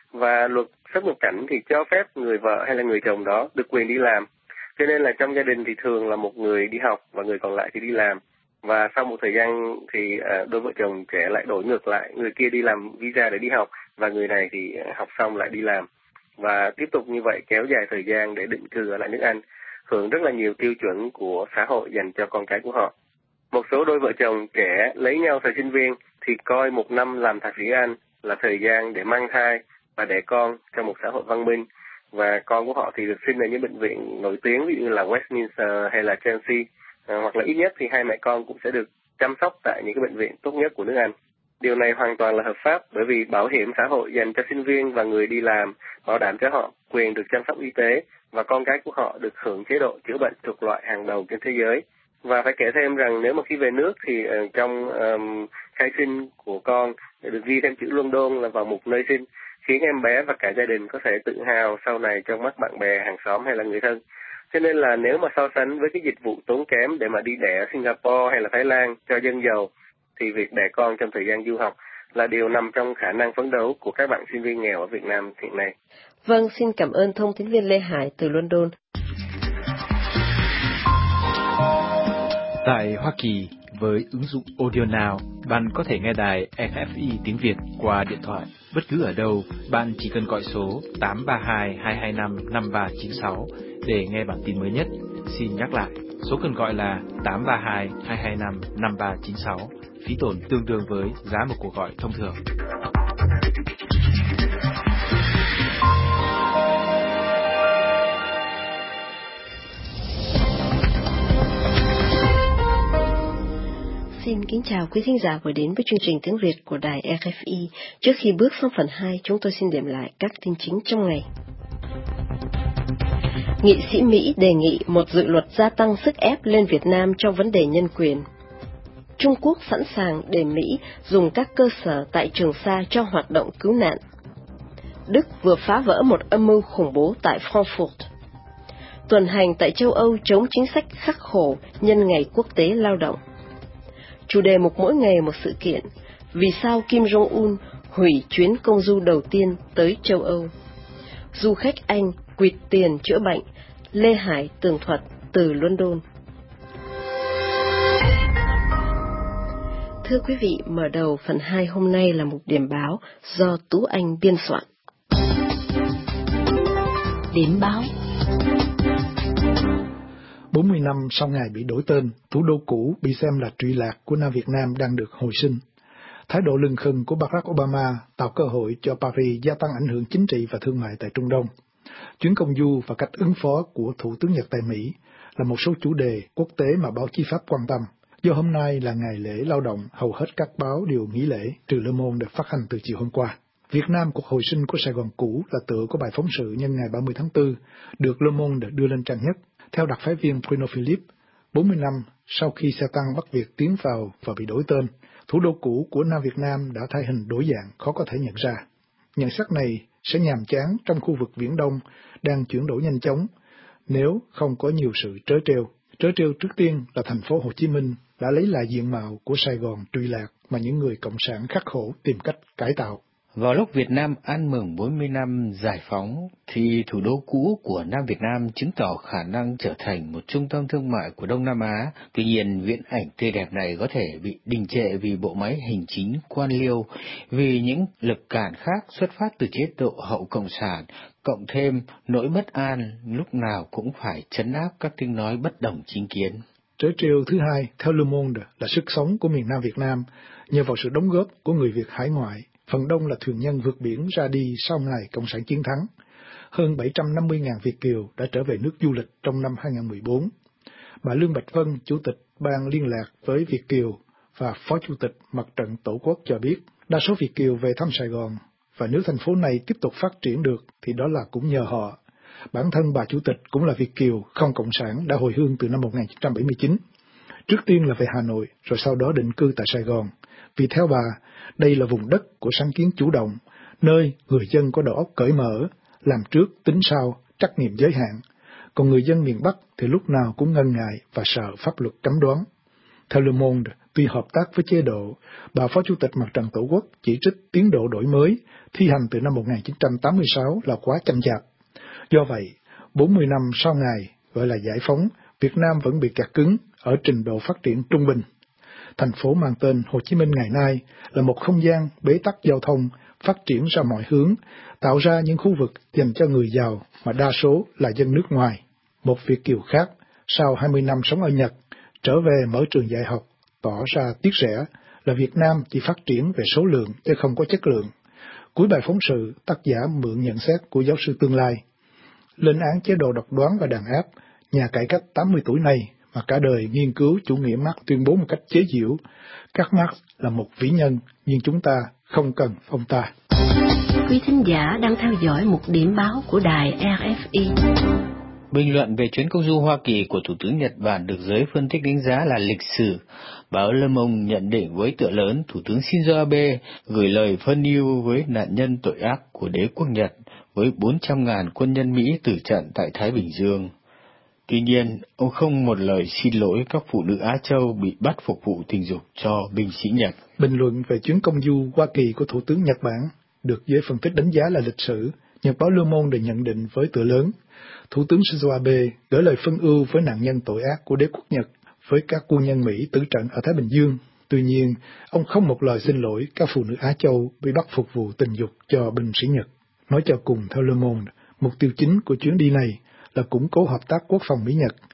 Và luật xuất nhập cảnh thì cho phép người vợ hay là người chồng đó được quyền đi làm. Cho nên là trong gia đình thì thường là một người đi học và người còn lại thì đi làm. Và sau một thời gian thì uh, đôi vợ chồng trẻ lại đổi ngược lại, người kia đi làm visa để đi học và người này thì học xong lại đi làm. Và tiếp tục như vậy kéo dài thời gian để định cư ở lại nước Anh, hưởng rất là nhiều tiêu chuẩn của xã hội dành cho con cái của họ. Một số đôi vợ chồng trẻ lấy nhau thời sinh viên thì coi một năm làm thạc sĩ Anh là thời gian để mang thai và đẻ con trong một xã hội văn minh. Và con của họ thì được sinh ở những bệnh viện nổi tiếng ví dụ như là Westminster hay là Chelsea, à, hoặc là ít nhất thì hai mẹ con cũng sẽ được chăm sóc tại những cái bệnh viện tốt nhất của nước Anh. Điều này hoàn toàn là hợp pháp bởi vì bảo hiểm xã hội dành cho sinh viên và người đi làm bảo đảm cho họ quyền được chăm sóc y tế và con cái của họ được hưởng chế độ chữa bệnh thuộc loại hàng đầu trên thế giới. Và phải kể thêm rằng nếu mà khi về nước thì uh, trong um, khai sinh của con được ghi thêm chữ London là vào mục nơi sinh, khiến em bé và cả gia đình có thể tự hào sau này trong mắt bạn bè, hàng xóm hay là người thân. Cho nên là nếu mà so sánh với cái dịch vụ tốn kém để mà đi đẻ ở Singapore hay là Thái Lan cho dân giàu, thì việc đẻ con trong thời gian du học là điều nằm trong khả năng phấn đấu của các bạn sinh viên nghèo ở Việt Nam hiện nay. Vâng, xin cảm ơn thông tín viên Lê Hải từ London. Tại Hoa Kỳ, với ứng dụng Audio Now, bạn có thể nghe đài ép ép i tiếng Việt qua điện thoại. Bất cứ ở đâu, bạn chỉ cần gọi số tám ba hai hai hai năm năm ba chín sáu để nghe bản tin mới nhất. Xin nhắc lại. Số cần gọi là tám ba hai hai hai năm năm ba chín sáu, phí tổn tương đương với giá một cuộc gọi thông thường. Xin kính chào quý thính giả vừa đến với chương trình tiếng Việt của đài rờ ép i. Trước khi bước sang phần hai, chúng tôi xin điểm lại các tin chính trong ngày. Nghị sĩ Mỹ đề nghị một dự luật gia tăng sức ép lên Việt Nam trong vấn đề nhân quyền. Trung Quốc sẵn sàng để Mỹ dùng các cơ sở tại Trường Sa cho hoạt động cứu nạn. Đức vừa phá vỡ một âm mưu khủng bố tại Frankfurt. Tuần hành tại châu Âu chống chính sách khắc khổ nhân ngày quốc tế lao động. Chủ đề mục mỗi ngày một sự kiện, vì sao Kim Jong-un hủy chuyến công du đầu tiên tới châu Âu. Du khách Anh quỵt tiền chữa bệnh, Lê Hải tường thuật từ London. Thưa quý vị, mở đầu phần hai hôm nay là một điểm báo do Tú Anh biên soạn. Điểm báo. bốn mươi năm sau ngày bị đổi tên, thủ đô cũ bị xem là trụy lạc của Nam Việt Nam đang được hồi sinh. Thái độ lừng khừng của Barack Obama tạo cơ hội cho Paris gia tăng ảnh hưởng chính trị và thương mại tại Trung Đông. Chuyến công du và cách ứng phó của Thủ tướng Nhật tại Mỹ là một số chủ đề quốc tế mà báo chí Pháp quan tâm. Do hôm nay là ngày lễ lao động, hầu hết các báo đều nghỉ lễ, trừ Le Monde được phát hành từ chiều hôm qua. Việt Nam, cuộc hồi sinh của Sài Gòn cũ là tựa của bài phóng sự nhân ngày ba mươi tháng tư, được Le Monde đưa lên trang nhất. Theo đặc phái viên Bruno Philippe, bốn mươi năm sau khi xe tăng Bắc Việt tiến vào và bị đổi tên, thủ đô cũ của Nam Việt Nam đã thay hình đổi dạng khó có thể nhận ra. Nhận xét này sẽ nhàm chán trong khu vực Viễn Đông đang chuyển đổi nhanh chóng nếu không có nhiều sự trớ trêu. Trớ trêu trước tiên là thành phố Hồ Chí Minh đã lấy lại diện mạo của Sài Gòn trụy lạc mà những người cộng sản khắc khổ tìm cách cải tạo. Vào lúc Việt Nam ăn mừng bốn mươi năm giải phóng, thì thủ đô cũ của Nam Việt Nam chứng tỏ khả năng trở thành một trung tâm thương mại của Đông Nam Á. Tuy nhiên, viễn ảnh tươi đẹp này có thể bị đình trệ vì bộ máy hành chính quan liêu, vì những lực cản khác xuất phát từ chế độ hậu cộng sản, cộng thêm nỗi bất an lúc nào cũng phải trấn áp các tiếng nói bất đồng chính kiến. Trớ trêu thứ hai, theo Le Monde, là sức sống của miền Nam Việt Nam nhờ vào sự đóng góp của người Việt hải ngoại. Phần đông là thuyền nhân vượt biển ra đi sau ngày Cộng sản chiến thắng. Hơn bảy trăm năm mươi nghìn Việt kiều đã trở về nước du lịch trong năm hai không một bốn. Bà Lương Bạch Vân, Chủ tịch Ban liên lạc với Việt kiều và Phó Chủ tịch Mặt trận Tổ quốc cho biết, đa số Việt kiều về thăm Sài Gòn, và nếu thành phố này tiếp tục phát triển được thì đó là cũng nhờ họ. Bản thân bà Chủ tịch cũng là Việt kiều không cộng sản đã hồi hương từ năm một nghìn chín trăm bảy mươi chín. Trước tiên là về Hà Nội, rồi sau đó định cư tại Sài Gòn. Vì theo bà, đây là vùng đất của sáng kiến chủ động, nơi người dân có đầu óc cởi mở, làm trước tính sau, trách nhiệm giới hạn. Còn người dân miền Bắc thì lúc nào cũng ngần ngại và sợ pháp luật cấm đoán. Theo Le Monde, tuy hợp tác với chế độ, bà Phó Chủ tịch Mặt trận Tổ quốc chỉ trích tiến độ đổi mới, thi hành từ năm một nghìn chín trăm tám mươi sáu là quá chậm chạp. Do vậy, bốn mươi năm sau ngày gọi là giải phóng, Việt Nam vẫn bị kẹt cứng ở trình độ phát triển trung bình. Thành phố mang tên Hồ Chí Minh ngày nay là một không gian bế tắc giao thông, phát triển ra mọi hướng, tạo ra những khu vực dành cho người giàu mà đa số là dân nước ngoài. Một Việt kiều khác, sau hai mươi năm sống ở Nhật, trở về mở trường dạy học, tỏ ra tiếc rẻ là Việt Nam chỉ phát triển về số lượng chứ không có chất lượng. Cuối bài phóng sự, tác giả mượn nhận xét của giáo sư tương lai. Lên án chế độ độc đoán và đàn áp, nhà cải cách tám mươi tuổi này mà cả đời nghiên cứu chủ nghĩa Marx tuyên bố một cách chế giễu, các Marx là một vĩ nhân, nhưng chúng ta không cần ông ta. Quý thính giả đang theo dõi một điểm báo của đài rờ ép i. Bình luận về chuyến công du Hoa Kỳ của Thủ tướng Nhật Bản được giới phân tích đánh giá là lịch sử. Báo Le Monde nhận định với tựa lớn, Thủ tướng Shinzo Abe gửi lời phân ưu với nạn nhân tội ác của đế quốc Nhật với bốn trăm nghìn quân nhân Mỹ tử trận tại Thái Bình Dương. Tuy nhiên, ông không một lời xin lỗi các phụ nữ Á Châu bị bắt phục vụ tình dục cho binh sĩ Nhật. Bình luận về chuyến công du Hoa Kỳ của Thủ tướng Nhật Bản được giới phân tích đánh giá là lịch sử. Nhật báo Le Monde nhận định với tựa lớn, Thủ tướng Shinzo Abe gửi lời phân ưu với nạn nhân tội ác của đế quốc Nhật với các quân nhân Mỹ tử trận ở Thái Bình Dương. Tuy nhiên, ông không một lời xin lỗi các phụ nữ Á Châu bị bắt phục vụ tình dục cho binh sĩ Nhật. Nói cho cùng, theo Le Monde, mục tiêu chính của chuyến đi này là củng cố hợp tác quốc phòng Mỹ-Nhật,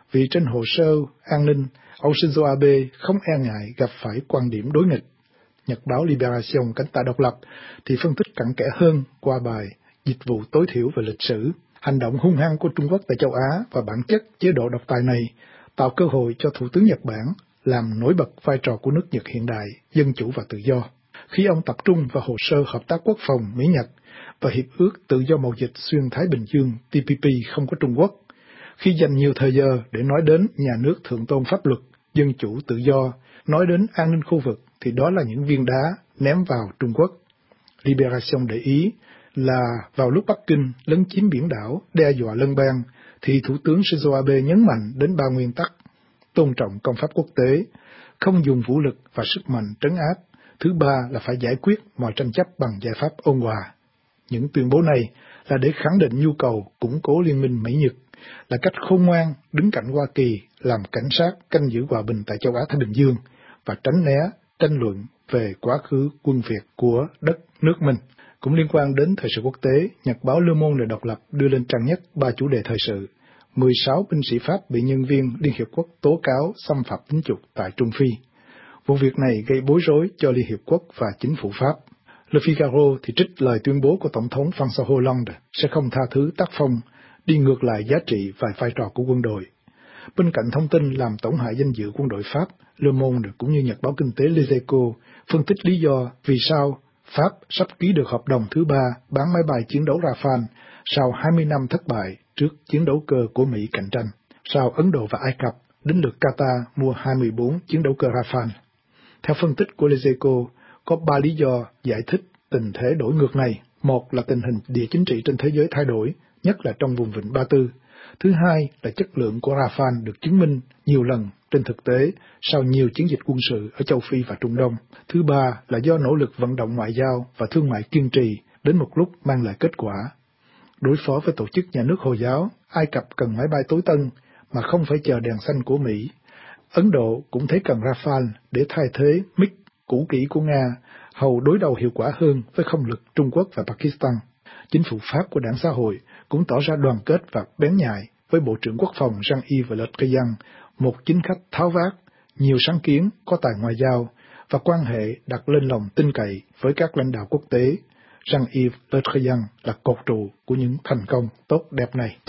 vì trên hồ sơ an ninh, ông Shinzo Abe không e ngại gặp phải quan điểm đối nghịch. Nhật báo Libération cánh tả độc lập thì phân tích cặn kẽ hơn qua bài Dịch vụ tối thiểu về lịch sử. Hành động hung hăng của Trung Quốc tại châu Á và bản chất chế độ độc tài này tạo cơ hội cho Thủ tướng Nhật Bản làm nổi bật vai trò của nước Nhật hiện đại, dân chủ và tự do. Khi ông tập trung vào hồ sơ hợp tác quốc phòng Mỹ-Nhật và Hiệp ước Tự do Mậu dịch Xuyên Thái Bình Dương T P P không có Trung Quốc, khi dành nhiều thời giờ để nói đến nhà nước thượng tôn pháp luật, dân chủ tự do, nói đến an ninh khu vực, thì đó là những viên đá ném vào Trung Quốc. Libération để ý là vào lúc Bắc Kinh lấn chiếm biển đảo, đe dọa lân bang, thì Thủ tướng Shinzo Abe nhấn mạnh đến ba nguyên tắc: tôn trọng công pháp quốc tế, không dùng vũ lực và sức mạnh trấn áp. Thứ ba là phải giải quyết mọi tranh chấp bằng giải pháp ôn hòa. Những tuyên bố này là để khẳng định nhu cầu củng cố liên minh Mỹ-Nhật, là cách khôn ngoan đứng cạnh Hoa Kỳ làm cảnh sát canh giữ hòa bình tại châu Á-Thái Bình Dương và tránh né tranh luận về quá khứ quân Việt của đất nước mình. Cũng liên quan đến thời sự quốc tế, Nhật báo Le Monde độc lập đưa lên trang nhất ba chủ đề thời sự. mười sáu binh sĩ Pháp bị nhân viên Liên Hiệp Quốc tố cáo xâm phạm tính dục tại Trung Phi. Vụ việc này gây bối rối cho Liên Hiệp Quốc và chính phủ Pháp. Le Figaro thì trích lời tuyên bố của Tổng thống François Hollande sẽ không tha thứ tác phong, đi ngược lại giá trị và vai trò của quân đội. Bên cạnh thông tin làm tổn hại danh dự quân đội Pháp, Le Monde cũng như Nhật báo Kinh tế Les Echos phân tích lý do vì sao Pháp sắp ký được hợp đồng thứ ba bán máy bay chiến đấu Rafale sau hai mươi năm thất bại trước chiến đấu cơ của Mỹ cạnh tranh. Sau Ấn Độ và Ai Cập, đến lượt Qatar mua hai mươi bốn chiến đấu cơ Rafale. Theo phân tích của Les Echos, có ba lý do giải thích tình thế đổi ngược này. Một là tình hình địa chính trị trên thế giới thay đổi, nhất là trong vùng vịnh Ba Tư. Thứ hai là chất lượng của Rafale được chứng minh nhiều lần trên thực tế sau nhiều chiến dịch quân sự ở châu Phi và Trung Đông. Thứ ba là do nỗ lực vận động ngoại giao và thương mại kiên trì đến một lúc mang lại kết quả. Đối phó với tổ chức nhà nước Hồi giáo, Ai Cập cần máy bay tối tân mà không phải chờ đèn xanh của Mỹ. Ấn Độ cũng thấy cần Rafale để thay thế MiG cũ kỹ của Nga, hầu đối đầu hiệu quả hơn với không lực Trung Quốc và Pakistan. Chính phủ Pháp của đảng xã hội cũng tỏ ra đoàn kết và bén nhạy với Bộ trưởng Quốc phòng Jean-Yves Le Drian, một chính khách tháo vát, nhiều sáng kiến, có tài ngoại giao và quan hệ đặt lên lòng tin cậy với các lãnh đạo quốc tế. Jean-Yves Le Drian là cột trụ của những thành công tốt đẹp này.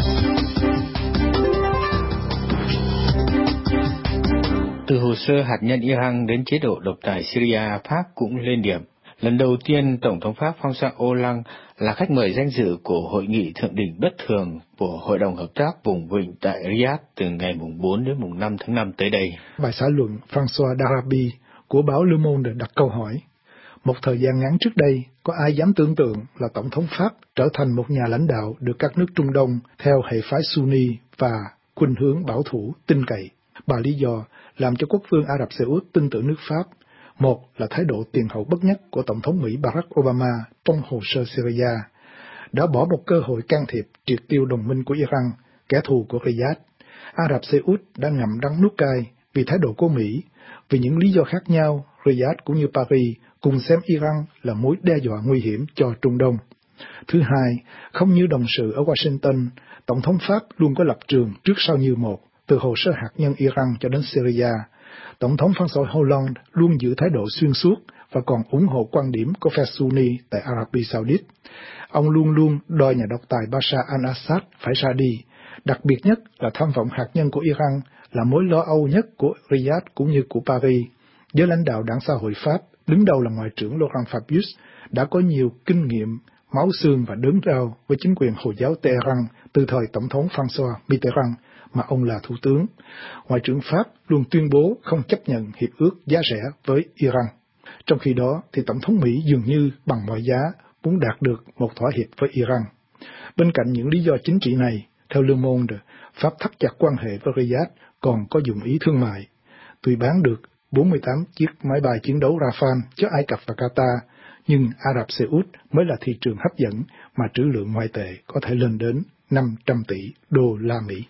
Từ hồ sơ hạt nhân Iran đến chế độ độc tài Syria, Pháp cũng lên điểm. Lần đầu tiên, Tổng thống Pháp François Hollande là khách mời danh dự của Hội nghị Thượng đỉnh bất thường của Hội đồng Hợp tác Vùng Vịnh tại Riyadh từ ngày mùng bốn đến mùng năm tháng năm tới đây. Bài xã luận François Darabi của báo Le Monde đặt câu hỏi: một thời gian ngắn trước đây, có ai dám tưởng tượng là Tổng thống Pháp trở thành một nhà lãnh đạo được các nước Trung Đông theo hệ phái Sunni và khuynh hướng bảo thủ tin cậy? Ba lý do làm cho quốc vương Ả Rập Xê Út tin tưởng nước Pháp. Một là thái độ tiền hậu bất nhất của Tổng thống Mỹ Barack Obama trong hồ sơ Syria, đã bỏ một cơ hội can thiệp triệt tiêu đồng minh của Iran, kẻ thù của Riyadh. Ả Rập Xê Út đã ngậm đắng nuốt cay vì thái độ của Mỹ. Vì những lý do khác nhau, Riyadh cũng như Paris cùng xem Iran là mối đe dọa nguy hiểm cho Trung Đông. Thứ hai, không như đồng sự ở Washington, Tổng thống Pháp luôn có lập trường trước sau như một, từ hồ sơ hạt nhân Iran cho đến Syria. Tổng thống François Hollande luôn giữ thái độ xuyên suốt và còn ủng hộ quan điểm của phe Sunni tại Ả Rập Xê Út. Ông luôn luôn đòi nhà độc tài Bashar al-Assad phải ra đi. Đặc biệt nhất là tham vọng hạt nhân của Iran là mối lo âu nhất của Riyadh cũng như của Paris. Giới lãnh đạo đảng xã hội Pháp, đứng đầu là Ngoại trưởng Laurent Fabius, đã có nhiều kinh nghiệm máu xương và đớn đau với chính quyền Hồi giáo Tehran từ thời Tổng thống François Mitterrand mà ông là thủ tướng. Ngoại trưởng Pháp luôn tuyên bố không chấp nhận hiệp ước giá rẻ với Iran. Trong khi đó, thì Tổng thống Mỹ dường như bằng mọi giá muốn đạt được một thỏa hiệp với Iran. Bên cạnh những lý do chính trị này, theo Le Monde, Pháp thắt chặt quan hệ với Riyadh còn có dụng ý thương mại. Tuy bán được bốn mươi tám chiếc máy bay chiến đấu Rafale cho Ai Cập và Qatar, nhưng Ả Rập Xê Út mới là thị trường hấp dẫn mà trữ lượng ngoại tệ có thể lên đến năm trăm tỷ đô la Mỹ.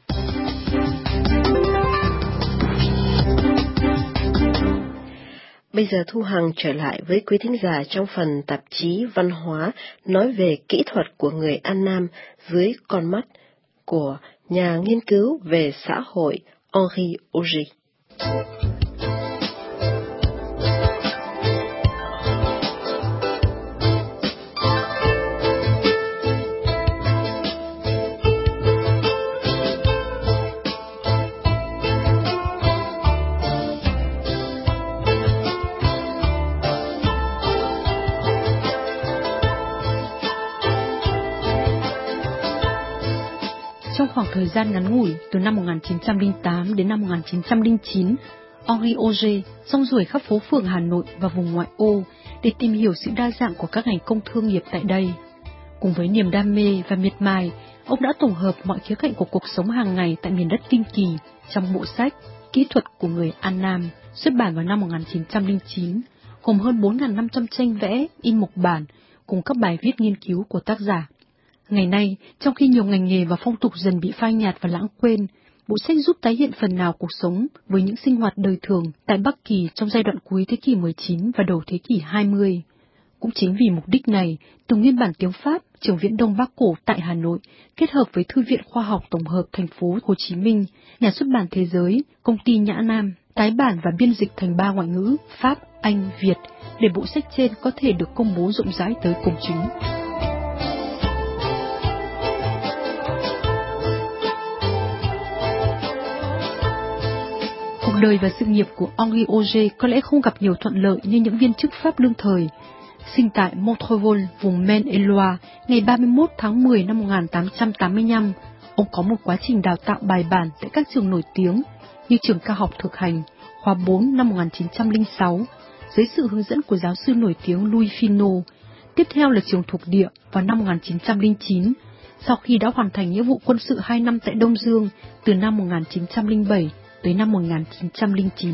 Bây giờ Thu Hằng trở lại với quý thính giả trong phần tạp chí Văn hóa nói về kỹ thuật của người An Nam dưới con mắt của nhà nghiên cứu về xã hội Henri Auger. Trong khoảng thời gian ngắn ngủi từ năm một nghìn chín trăm lẻ tám đến năm một nghìn chín trăm lẻ chín, Henri Auger rong ruổi khắp phố phường Hà Nội và vùng ngoại ô để tìm hiểu sự đa dạng của các ngành công thương nghiệp tại đây. Cùng với niềm đam mê và miệt mài, ông đã tổng hợp mọi khía cạnh của cuộc sống hàng ngày tại miền đất Kinh Kỳ trong bộ sách Kỹ thuật của người An Nam, xuất bản vào năm một nghìn chín trăm lẻ chín, gồm hơn bốn nghìn năm trăm tranh vẽ, in mộc bản, cùng các bài viết nghiên cứu của tác giả. Ngày nay, trong khi nhiều ngành nghề và phong tục dần bị phai nhạt và lãng quên, bộ sách giúp tái hiện phần nào cuộc sống với những sinh hoạt đời thường tại Bắc Kỳ trong giai đoạn cuối thế kỷ mười chín và đầu thế kỷ hai mươi. Cũng chính vì mục đích này, từ nguyên bản tiếng Pháp, Trường Viễn Đông Bắc Cổ tại Hà Nội, kết hợp với Thư viện Khoa học Tổng hợp Thành phố Hồ Chí Minh, Nhà xuất bản Thế giới, Công ty Nhã Nam, tái bản và biên dịch thành ba ngoại ngữ Pháp, Anh, Việt, để bộ sách trên có thể được công bố rộng rãi tới công chúng. Cuộc đời và sự nghiệp của Henri Auger có lẽ không gặp nhiều thuận lợi như những viên chức Pháp đương thời. Sinh tại Montreville, vùng Maine-et-Loire, ngày ba mươi mốt tháng mười năm một nghìn tám trăm tám mươi lăm, ông có một quá trình đào tạo bài bản tại các trường nổi tiếng như Trường Cao học Thực hành, khóa bốn năm một nghìn chín trăm lẻ sáu, dưới sự hướng dẫn của giáo sư nổi tiếng Louis Finot. Tiếp theo là trường thuộc địa vào năm một nghìn chín trăm lẻ chín, sau khi đã hoàn thành nghĩa vụ quân sự hai năm tại Đông Dương từ năm một nghìn chín trăm lẻ bảy tới năm một nghìn chín trăm lẻ chín.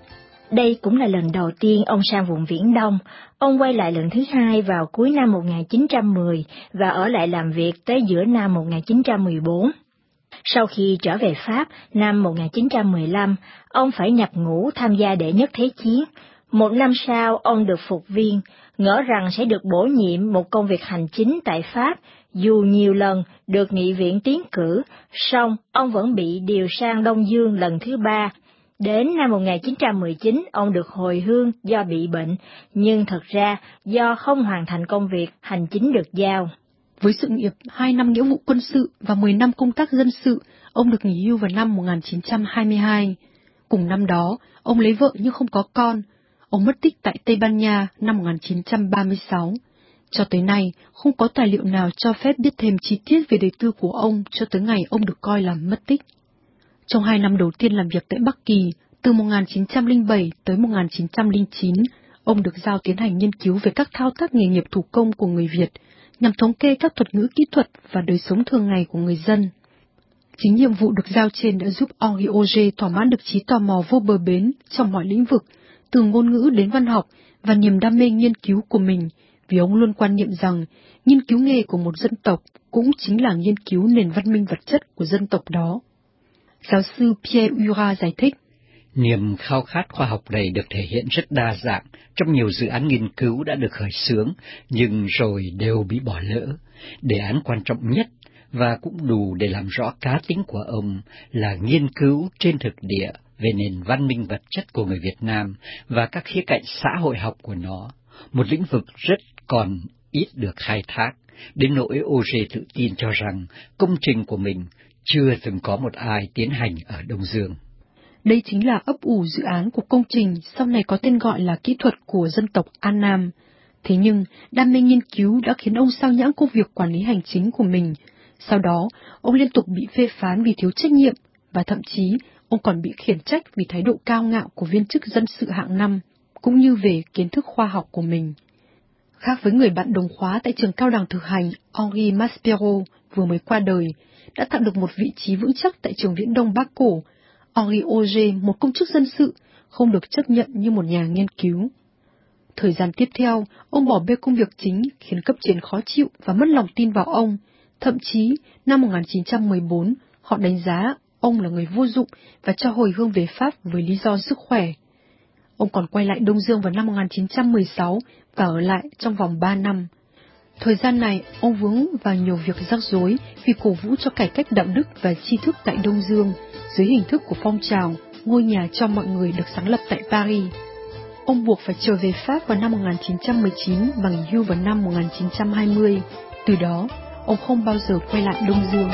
Đây cũng là lần đầu tiên ông sang vùng Viễn Đông. Ông quay lại lần thứ hai vào cuối năm một nghìn chín trăm mười và ở lại làm việc tới giữa năm một nghìn chín trăm mười bốn. Sau khi trở về Pháp năm một nghìn chín trăm mười lăm, ông phải nhập ngũ tham gia đệ nhất thế chiến. Một năm sau, ông được phục viên, ngỡ rằng sẽ được bổ nhiệm một công việc hành chính tại Pháp, dù nhiều lần được nghị viện tiến cử, song ông vẫn bị điều sang Đông Dương lần thứ ba. Đến năm một nghìn chín trăm mười chín, ông được hồi hương do bị bệnh, nhưng thật ra do không hoàn thành công việc hành chính được giao. Với sự nghiệp hai năm nghĩa vụ quân sự và mười năm công tác dân sự, ông được nghỉ hưu vào năm một nghìn chín trăm hai mươi hai. Cùng năm đó, ông lấy vợ nhưng không có con. Ông mất tích tại Tây Ban Nha năm một nghìn chín trăm ba mươi sáu. Cho tới nay, không có tài liệu nào cho phép biết thêm chi tiết về đời tư của ông cho tới ngày ông được coi là mất tích. Trong hai năm đầu tiên làm việc tại Bắc Kỳ, từ một nghìn chín trăm lẻ bảy tới một nghìn chín trăm lẻ chín, ông được giao tiến hành nghiên cứu về các thao tác nghề nghiệp thủ công của người Việt, nhằm thống kê các thuật ngữ kỹ thuật và đời sống thường ngày của người dân. Chính nhiệm vụ được giao trên đã giúp Henri Auger thỏa mãn được trí tò mò vô bờ bến trong mọi lĩnh vực, từ ngôn ngữ đến văn học và niềm đam mê nghiên cứu của mình, vì ông luôn quan niệm rằng nghiên cứu nghề của một dân tộc cũng chính là nghiên cứu nền văn minh vật chất của dân tộc đó. Giáo sư Pierre Ura giải thích, niềm khao khát khoa học này được thể hiện rất đa dạng trong nhiều dự án nghiên cứu đã được khởi xướng, nhưng rồi đều bị bỏ lỡ. Đề án quan trọng nhất và cũng đủ để làm rõ cá tính của ông là nghiên cứu trên thực địa về nền văn minh vật chất của người Việt Nam và các khía cạnh xã hội học của nó, một lĩnh vực rất còn ít được khai thác, đến nỗi Auger tự tin cho rằng công trình của mình chưa từng có một ai tiến hành ở Đông Dương. Đây chính là ấp ủ dự án của công trình sau này có tên gọi là Kỹ thuật của dân tộc An Nam. Thế nhưng, đam mê nghiên cứu đã khiến ông sao nhãng công việc quản lý hành chính của mình. Sau đó, ông liên tục bị phê phán vì thiếu trách nhiệm, và thậm chí ông còn bị khiển trách vì thái độ cao ngạo của viên chức dân sự hạng năm, cũng như về kiến thức khoa học của mình. Khác với người bạn đồng khóa tại trường cao đẳng thực hành Henri Maspero vừa mới qua đời, đã tạo được một vị trí vững chắc tại trường Viễn Đông Bắc Cổ, Henri Auger, một công chức dân sự, không được chấp nhận như một nhà nghiên cứu. Thời gian tiếp theo, ông bỏ bê công việc chính khiến cấp trên khó chịu và mất lòng tin vào ông. Thậm chí, năm một nghìn chín trăm mười bốn, họ đánh giá ông là người vô dụng và cho hồi hương về Pháp với lý do sức khỏe. Ông còn quay lại Đông Dương vào năm một nghìn chín trăm mười sáu và ở lại trong vòng ba năm. Thời gian này, ông vướng vào nhiều việc rắc rối vì cổ vũ cho cải cách đạo đức và tri thức tại Đông Dương dưới hình thức của phong trào ngôi nhà cho mọi người được sáng lập tại Paris. Ông buộc phải trở về Pháp vào năm một nghìn chín trăm mười chín và nghỉ hưu vào năm một nghìn chín trăm hai mươi. Từ đó, ông không bao giờ quay lại Đông Dương.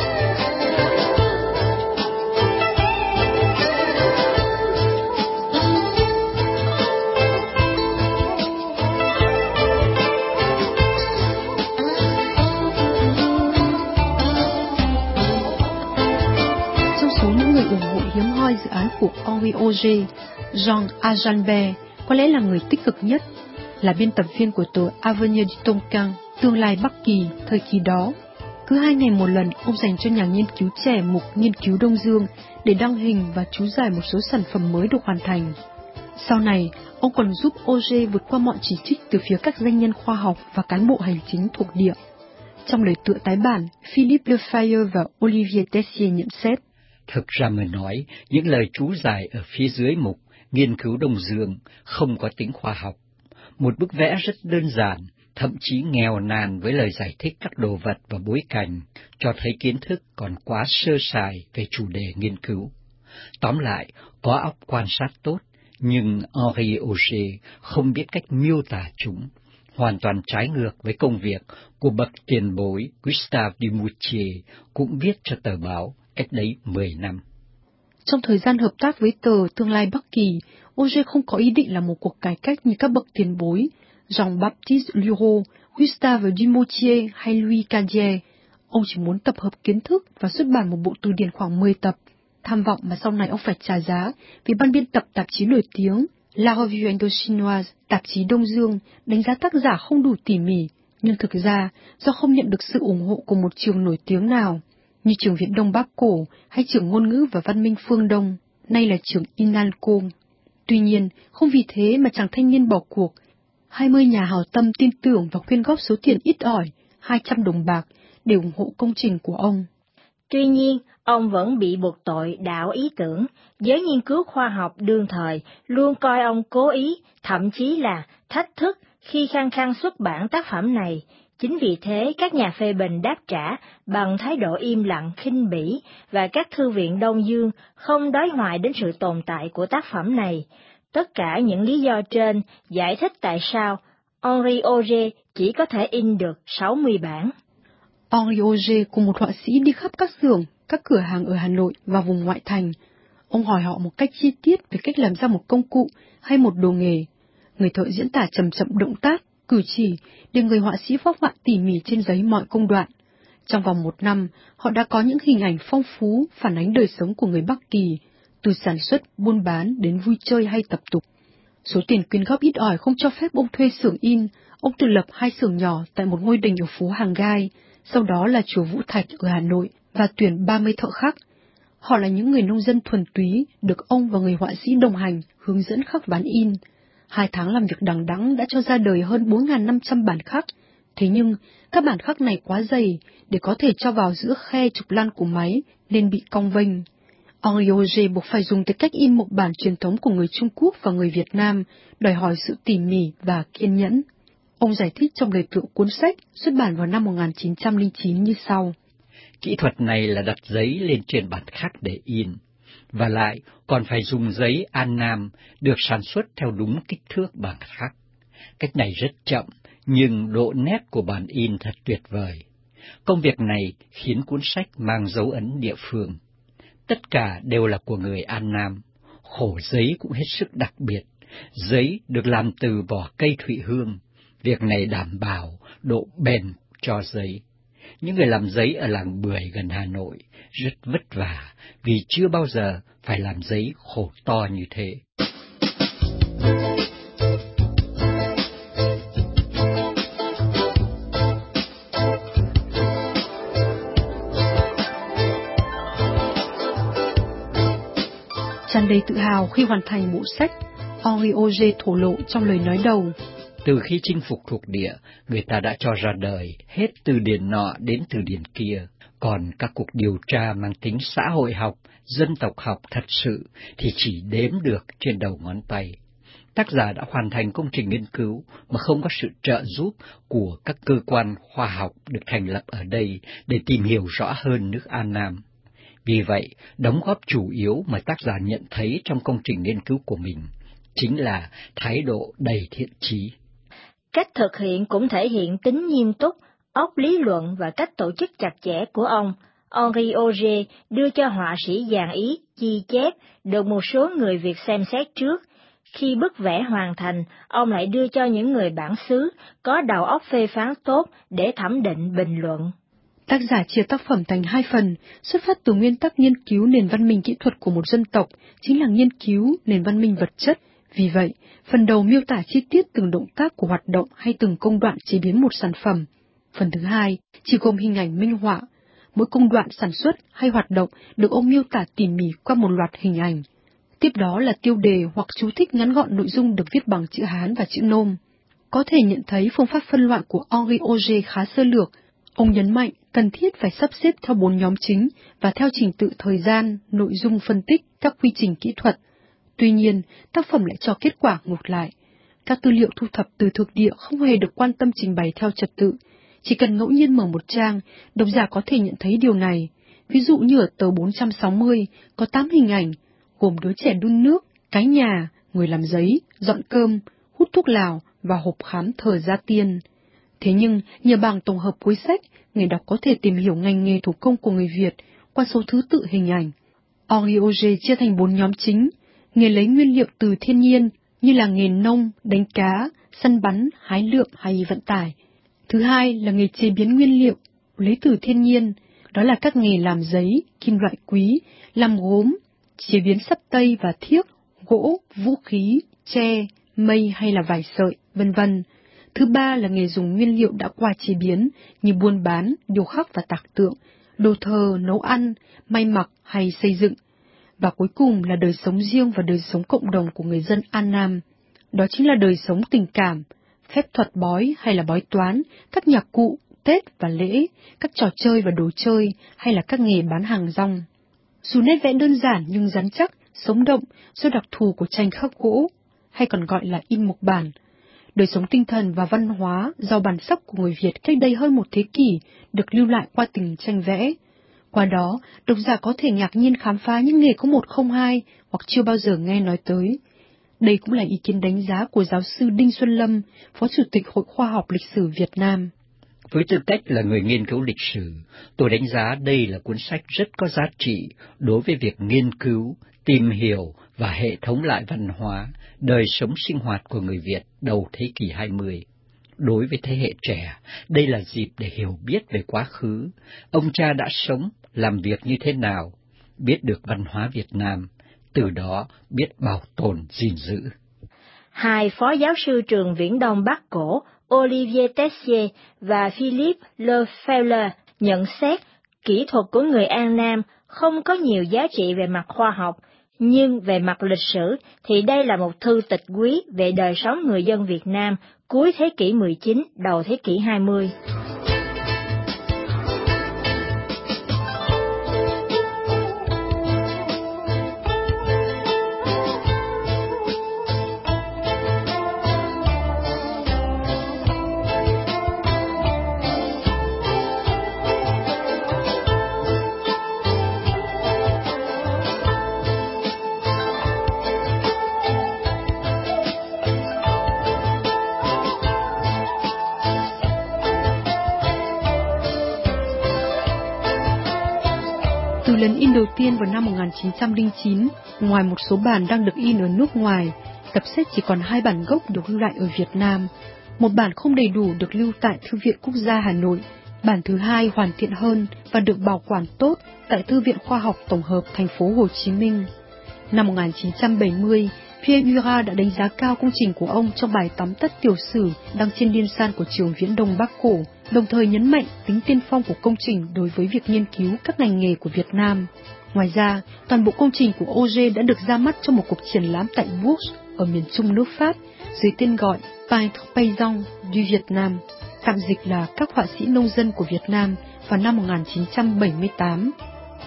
Ủng hộ hiếm hoi dự án của Henri Auger, Jean Ajalbert có lẽ là người tích cực nhất, là biên tập viên của tờ Avenir du Tonkin, tương lai Bắc Kỳ thời kỳ đó. Cứ hai ngày một lần, ông dành cho nhà nghiên cứu trẻ mục nghiên cứu Đông Dương để đăng hình và chú giải một số sản phẩm mới được hoàn thành. Sau này, ông còn giúp Auger vượt qua mọi chỉ trích từ phía các doanh nhân khoa học và cán bộ hành chính thuộc địa. Trong lời tựa tái bản, Philippe Lefayeur và Olivier Tessier nhận xét: Thực ra mà nói, những lời chú giải ở phía dưới mục nghiên cứu Đông Dương không có tính khoa học. Một bức vẽ rất đơn giản, thậm chí nghèo nàn với lời giải thích các đồ vật và bối cảnh, cho thấy kiến thức còn quá sơ sài về chủ đề nghiên cứu. Tóm lại, có óc quan sát tốt, nhưng Henri Auger không biết cách miêu tả chúng, hoàn toàn trái ngược với công việc của bậc tiền bối Gustave Dumoutier cũng viết cho tờ báo cách đấy mười năm. Trong thời gian hợp tác với tờ Tương lai Bắc Kỳ, Auger không có ý định làm một cuộc cải cách như các bậc tiền bối Jean-Baptiste Lurot, Gustave Dumoutier hay Louis Cadier. Ông chỉ muốn tập hợp kiến thức và xuất bản một bộ từ điển khoảng mười tập, tham vọng mà sau này ông phải trả giá vì ban biên tập tạp chí nổi tiếng La Revue Indochinoise, tạp chí Đông Dương, đánh giá tác giả không đủ tỉ mỉ, nhưng thực ra do không nhận được sự ủng hộ của một trường nổi tiếng nào, như trường Viễn Đông Bắc Cổ hay trường Ngôn ngữ và Văn minh Phương Đông, nay là trường Inalcom. Tuy nhiên, không vì thế mà chàng thanh niên bỏ cuộc. Hai mươi nhà hảo tâm tin tưởng và quyên góp số tiền ít ỏi, hai trăm đồng bạc, để ủng hộ công trình của ông. Tuy nhiên, ông vẫn bị buộc tội đạo ý tưởng. Giới nghiên cứu khoa học đương thời luôn coi ông cố ý, thậm chí là thách thức khi khăng khăng xuất bản tác phẩm này. Chính vì thế, các nhà phê bình đáp trả bằng thái độ im lặng khinh bỉ, và các thư viện Đông Dương không đối ngoại đến sự tồn tại của tác phẩm này. Tất cả những lý do trên giải thích tại sao Henri Auger chỉ có thể in được sáu mươi bản. Henri Auger cùng một họa sĩ đi khắp các xưởng, các cửa hàng ở Hà Nội và vùng ngoại thành. Ông hỏi họ một cách chi tiết về cách làm ra một công cụ hay một đồ nghề. Người thợ diễn tả chậm chậm động tác, cử chỉ, để người họa sĩ phác họa tỉ mỉ trên giấy mọi công đoạn. Trong vòng một năm, họ đã có những hình ảnh phong phú phản ánh đời sống của người Bắc Kỳ, từ sản xuất, buôn bán đến vui chơi hay tập tục. Số tiền quyên góp ít ỏi không cho phép ông thuê xưởng in. Ông tự lập hai xưởng nhỏ tại một ngôi đình ở phố Hàng Gai, sau đó là chùa Vũ Thạch ở Hà Nội, và tuyển ba mươi thợ khác. Họ là những người nông dân thuần túy, được ông và người họa sĩ đồng hành, hướng dẫn khắc ván in. Hai tháng làm việc đằng đẵng đã cho ra đời hơn bốn nghìn năm trăm bản khắc. Thế nhưng, các bản khắc này quá dày, để có thể cho vào giữa khe trục lan của máy, nên bị cong vênh. Henri Auger buộc phải dùng tới cách in mộc bản truyền thống của người Trung Quốc và người Việt Nam, đòi hỏi sự tỉ mỉ và kiên nhẫn. Ông giải thích trong lời tựa cuốn sách xuất bản vào năm một nghìn chín trăm lẻ chín như sau. Kỹ thuật này là đặt giấy lên trên bản khắc để in, và lại còn phải dùng giấy An Nam được sản xuất theo đúng kích thước bản khắc. Cách này rất chậm, nhưng độ nét của bản in thật tuyệt vời. Công việc này khiến cuốn sách mang dấu ấn địa phương. Tất cả đều là của người An Nam. Khổ giấy cũng hết sức đặc biệt. Giấy được làm từ vỏ cây thụy hương. Việc này đảm bảo độ bền cho giấy. Những người làm giấy ở làng Bưởi gần Hà Nội rất vất vả vì chưa bao giờ phải làm giấy khổ to như thế. Tràn đầy tự hào khi hoàn thành bộ sách, Henri Auger thổ lộ trong lời nói đầu. Từ khi chinh phục thuộc địa, người ta đã cho ra đời hết từ điển nọ đến từ điển kia. Còn các cuộc điều tra mang tính xã hội học, dân tộc học thật sự thì chỉ đếm được trên đầu ngón tay. Tác giả đã hoàn thành công trình nghiên cứu mà không có sự trợ giúp của các cơ quan khoa học được thành lập ở đây để tìm hiểu rõ hơn nước An Nam. Vì vậy, đóng góp chủ yếu mà tác giả nhận thấy trong công trình nghiên cứu của mình chính là thái độ đầy thiện chí. Cách thực hiện cũng thể hiện tính nghiêm túc, óc lý luận và cách tổ chức chặt chẽ của ông. Henri Auger đưa cho họa sĩ dàn ý, chi chép, được một số người Việt xem xét trước. Khi bức vẽ hoàn thành, ông lại đưa cho những người bản xứ có đầu óc phê phán tốt để thẩm định bình luận. Tác giả chia tác phẩm thành hai phần, xuất phát từ nguyên tắc nghiên cứu nền văn minh kỹ thuật của một dân tộc, chính là nghiên cứu nền văn minh vật chất. Vì vậy, phần đầu miêu tả chi tiết từng động tác của hoạt động hay từng công đoạn chế biến một sản phẩm. Phần thứ hai chỉ gồm hình ảnh minh họa. Mỗi công đoạn sản xuất hay hoạt động được ông miêu tả tỉ mỉ qua một loạt hình ảnh. Tiếp đó là tiêu đề hoặc chú thích ngắn gọn nội dung được viết bằng chữ Hán và chữ Nôm. Có thể nhận thấy phương pháp phân loại của Henri Auger khá sơ lược. Ông nhấn mạnh cần thiết phải sắp xếp theo bốn nhóm chính và theo trình tự thời gian, nội dung phân tích, các quy trình kỹ thuật. Tuy nhiên, tác phẩm lại cho kết quả ngược lại. Các tư liệu thu thập từ thực địa không hề được quan tâm trình bày theo trật tự. Chỉ cần ngẫu nhiên mở một trang, độc giả có thể nhận thấy điều này. Ví dụ như ở tờ bốn trăm sáu mươi, có tám hình ảnh, gồm đứa trẻ đun nước, cái nhà, người làm giấy, dọn cơm, hút thuốc lào và hộp khám thờ gia tiên. Thế nhưng, nhờ bảng tổng hợp cuối sách, người đọc có thể tìm hiểu ngành nghề thủ công của người Việt qua số thứ tự hình ảnh. Henri Auger chia thành bốn nhóm chính: nghề lấy nguyên liệu từ thiên nhiên như là nghề nông, đánh cá, săn bắn, hái lượm hay vận tải. Thứ hai là nghề chế biến nguyên liệu lấy từ thiên nhiên, đó là các nghề làm giấy, kim loại quý, làm gốm, chế biến sắt tây và thiếc, gỗ, vũ khí, tre, mây hay là vải sợi, vân vân. Thứ ba là nghề dùng nguyên liệu đã qua chế biến như buôn bán, điêu khắc và tạc tượng, đồ thờ, nấu ăn, may mặc hay xây dựng. Và cuối cùng là đời sống riêng và đời sống cộng đồng của người dân An Nam. Đó chính là đời sống tình cảm, phép thuật bói hay là bói toán, các nhạc cụ, Tết và lễ, các trò chơi và đồ chơi hay là các nghề bán hàng rong. Dù nét vẽ đơn giản nhưng rắn chắc, sống động do đặc thù của tranh khắc gỗ, hay còn gọi là in mộc bản, đời sống tinh thần và văn hóa giàu bản sắc của người Việt cách đây hơn một thế kỷ được lưu lại qua từng tranh vẽ. Qua đó, độc giả có thể ngạc nhiên khám phá những nghề có một không hai hoặc chưa bao giờ nghe nói tới. Đây cũng là ý kiến đánh giá của giáo sư Đinh Xuân Lâm, Phó Chủ tịch Hội Khoa học Lịch sử Việt Nam. Với tư cách là người nghiên cứu lịch sử, tôi đánh giá đây là cuốn sách rất có giá trị đối với việc nghiên cứu, tìm hiểu và hệ thống lại văn hóa, đời sống sinh hoạt của người Việt đầu thế kỷ hai mươi. Đối với thế hệ trẻ, đây là dịp để hiểu biết về quá khứ, ông cha đã sống, làm việc như thế nào, biết được văn hóa Việt Nam, từ đó biết bảo tồn, gìn giữ. Hai phó giáo sư trường Viễn Đông Bắc Cổ Olivier Tessier và Philippe Lefebvre nhận xét kỹ thuật của người An Nam không có nhiều giá trị về mặt khoa học, nhưng về mặt lịch sử thì đây là một thư tịch quý về đời sống người dân Việt Nam cuối thế kỷ mười chín, đầu thế kỷ hai mươi. Từ lần in đầu tiên vào năm một nghìn chín trăm lẻ chín, ngoài một số bản đang được in ở nước ngoài, tập sách chỉ còn hai bản gốc được lưu lại ở Việt Nam. Một bản không đầy đủ được lưu tại Thư viện Quốc gia Hà Nội, bản thứ hai hoàn thiện hơn và được bảo quản tốt tại Thư viện Khoa học Tổng hợp thành phố Hồ Chí Minh. Năm một nghìn chín trăm bảy mươi, Pierre Hurat đã đánh giá cao công trình của ông trong bài tóm tắt tiểu sử đăng trên Điên San của trường Viễn Đông Bắc Cổ, đồng thời nhấn mạnh tính tiên phong của công trình đối với việc nghiên cứu các ngành nghề của Việt Nam. Ngoài ra, toàn bộ công trình của Auger đã được ra mắt trong một cuộc triển lãm tại Bourges ở miền trung nước Pháp dưới tên gọi Peintres Paysans du Vietnam, tạm dịch là các họa sĩ nông dân của Việt Nam vào năm một nghìn chín trăm bảy mươi tám.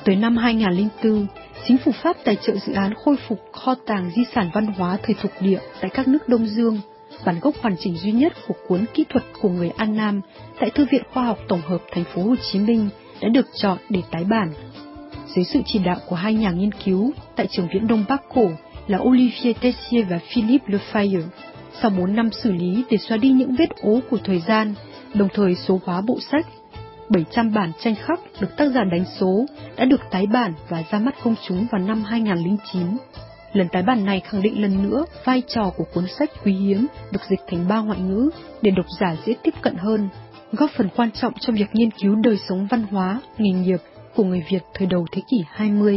Tới năm hai nghìn không trăm lẻ bốn, chính phủ Pháp tài trợ dự án khôi phục kho tàng di sản văn hóa thời thuộc địa tại các nước Đông Dương. Bản gốc hoàn chỉnh duy nhất của cuốn Kỹ thuật của người An Nam tại Thư viện Khoa học Tổng hợp Thành phố Hồ Chí Minh đã được chọn để tái bản. Dưới sự chỉ đạo của hai nhà nghiên cứu tại trường Viễn Đông Bắc Cổ là Olivier Tessier và Philippe Lefebvre, sau bốn năm xử lý để xóa đi những vết ố của thời gian, đồng thời số hóa bộ sách, bảy trăm bản tranh khắc được tác giả đánh số đã được tái bản và ra mắt công chúng vào năm hai nghìn không trăm lẻ chín. Lần tái bản này khẳng định lần nữa vai trò của cuốn sách quý hiếm được dịch thành ba ngoại ngữ để độc giả dễ tiếp cận hơn, góp phần quan trọng trong việc nghiên cứu đời sống văn hóa, nghề nghiệp của người Việt thời đầu thế kỷ hai mươi.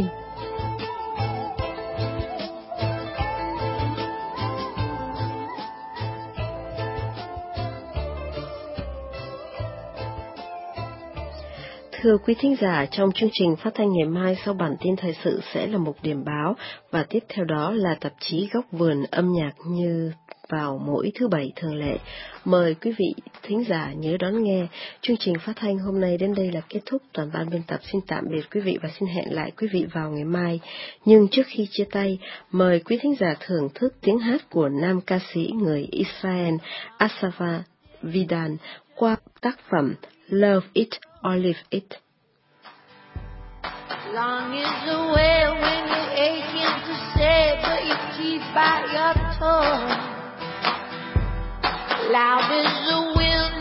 Thưa quý thính giả, trong chương trình phát thanh ngày mai sau bản tin thời sự sẽ là một điểm báo và tiếp theo đó là tạp chí Góc Vườn âm nhạc như vào mỗi thứ Bảy thường lệ. Mời quý vị thính giả nhớ đón nghe. Chương trình phát thanh hôm nay đến đây là kết thúc. Toàn ban biên tập xin tạm biệt quý vị và xin hẹn lại quý vị vào ngày mai. Nhưng trước khi chia tay, mời quý thính giả thưởng thức tiếng hát của nam ca sĩ người Israel Asava Vidan qua tác phẩm Love It or Leave It. Long is the way when you're aching to say, but you keep by your tongue. Loud is the wind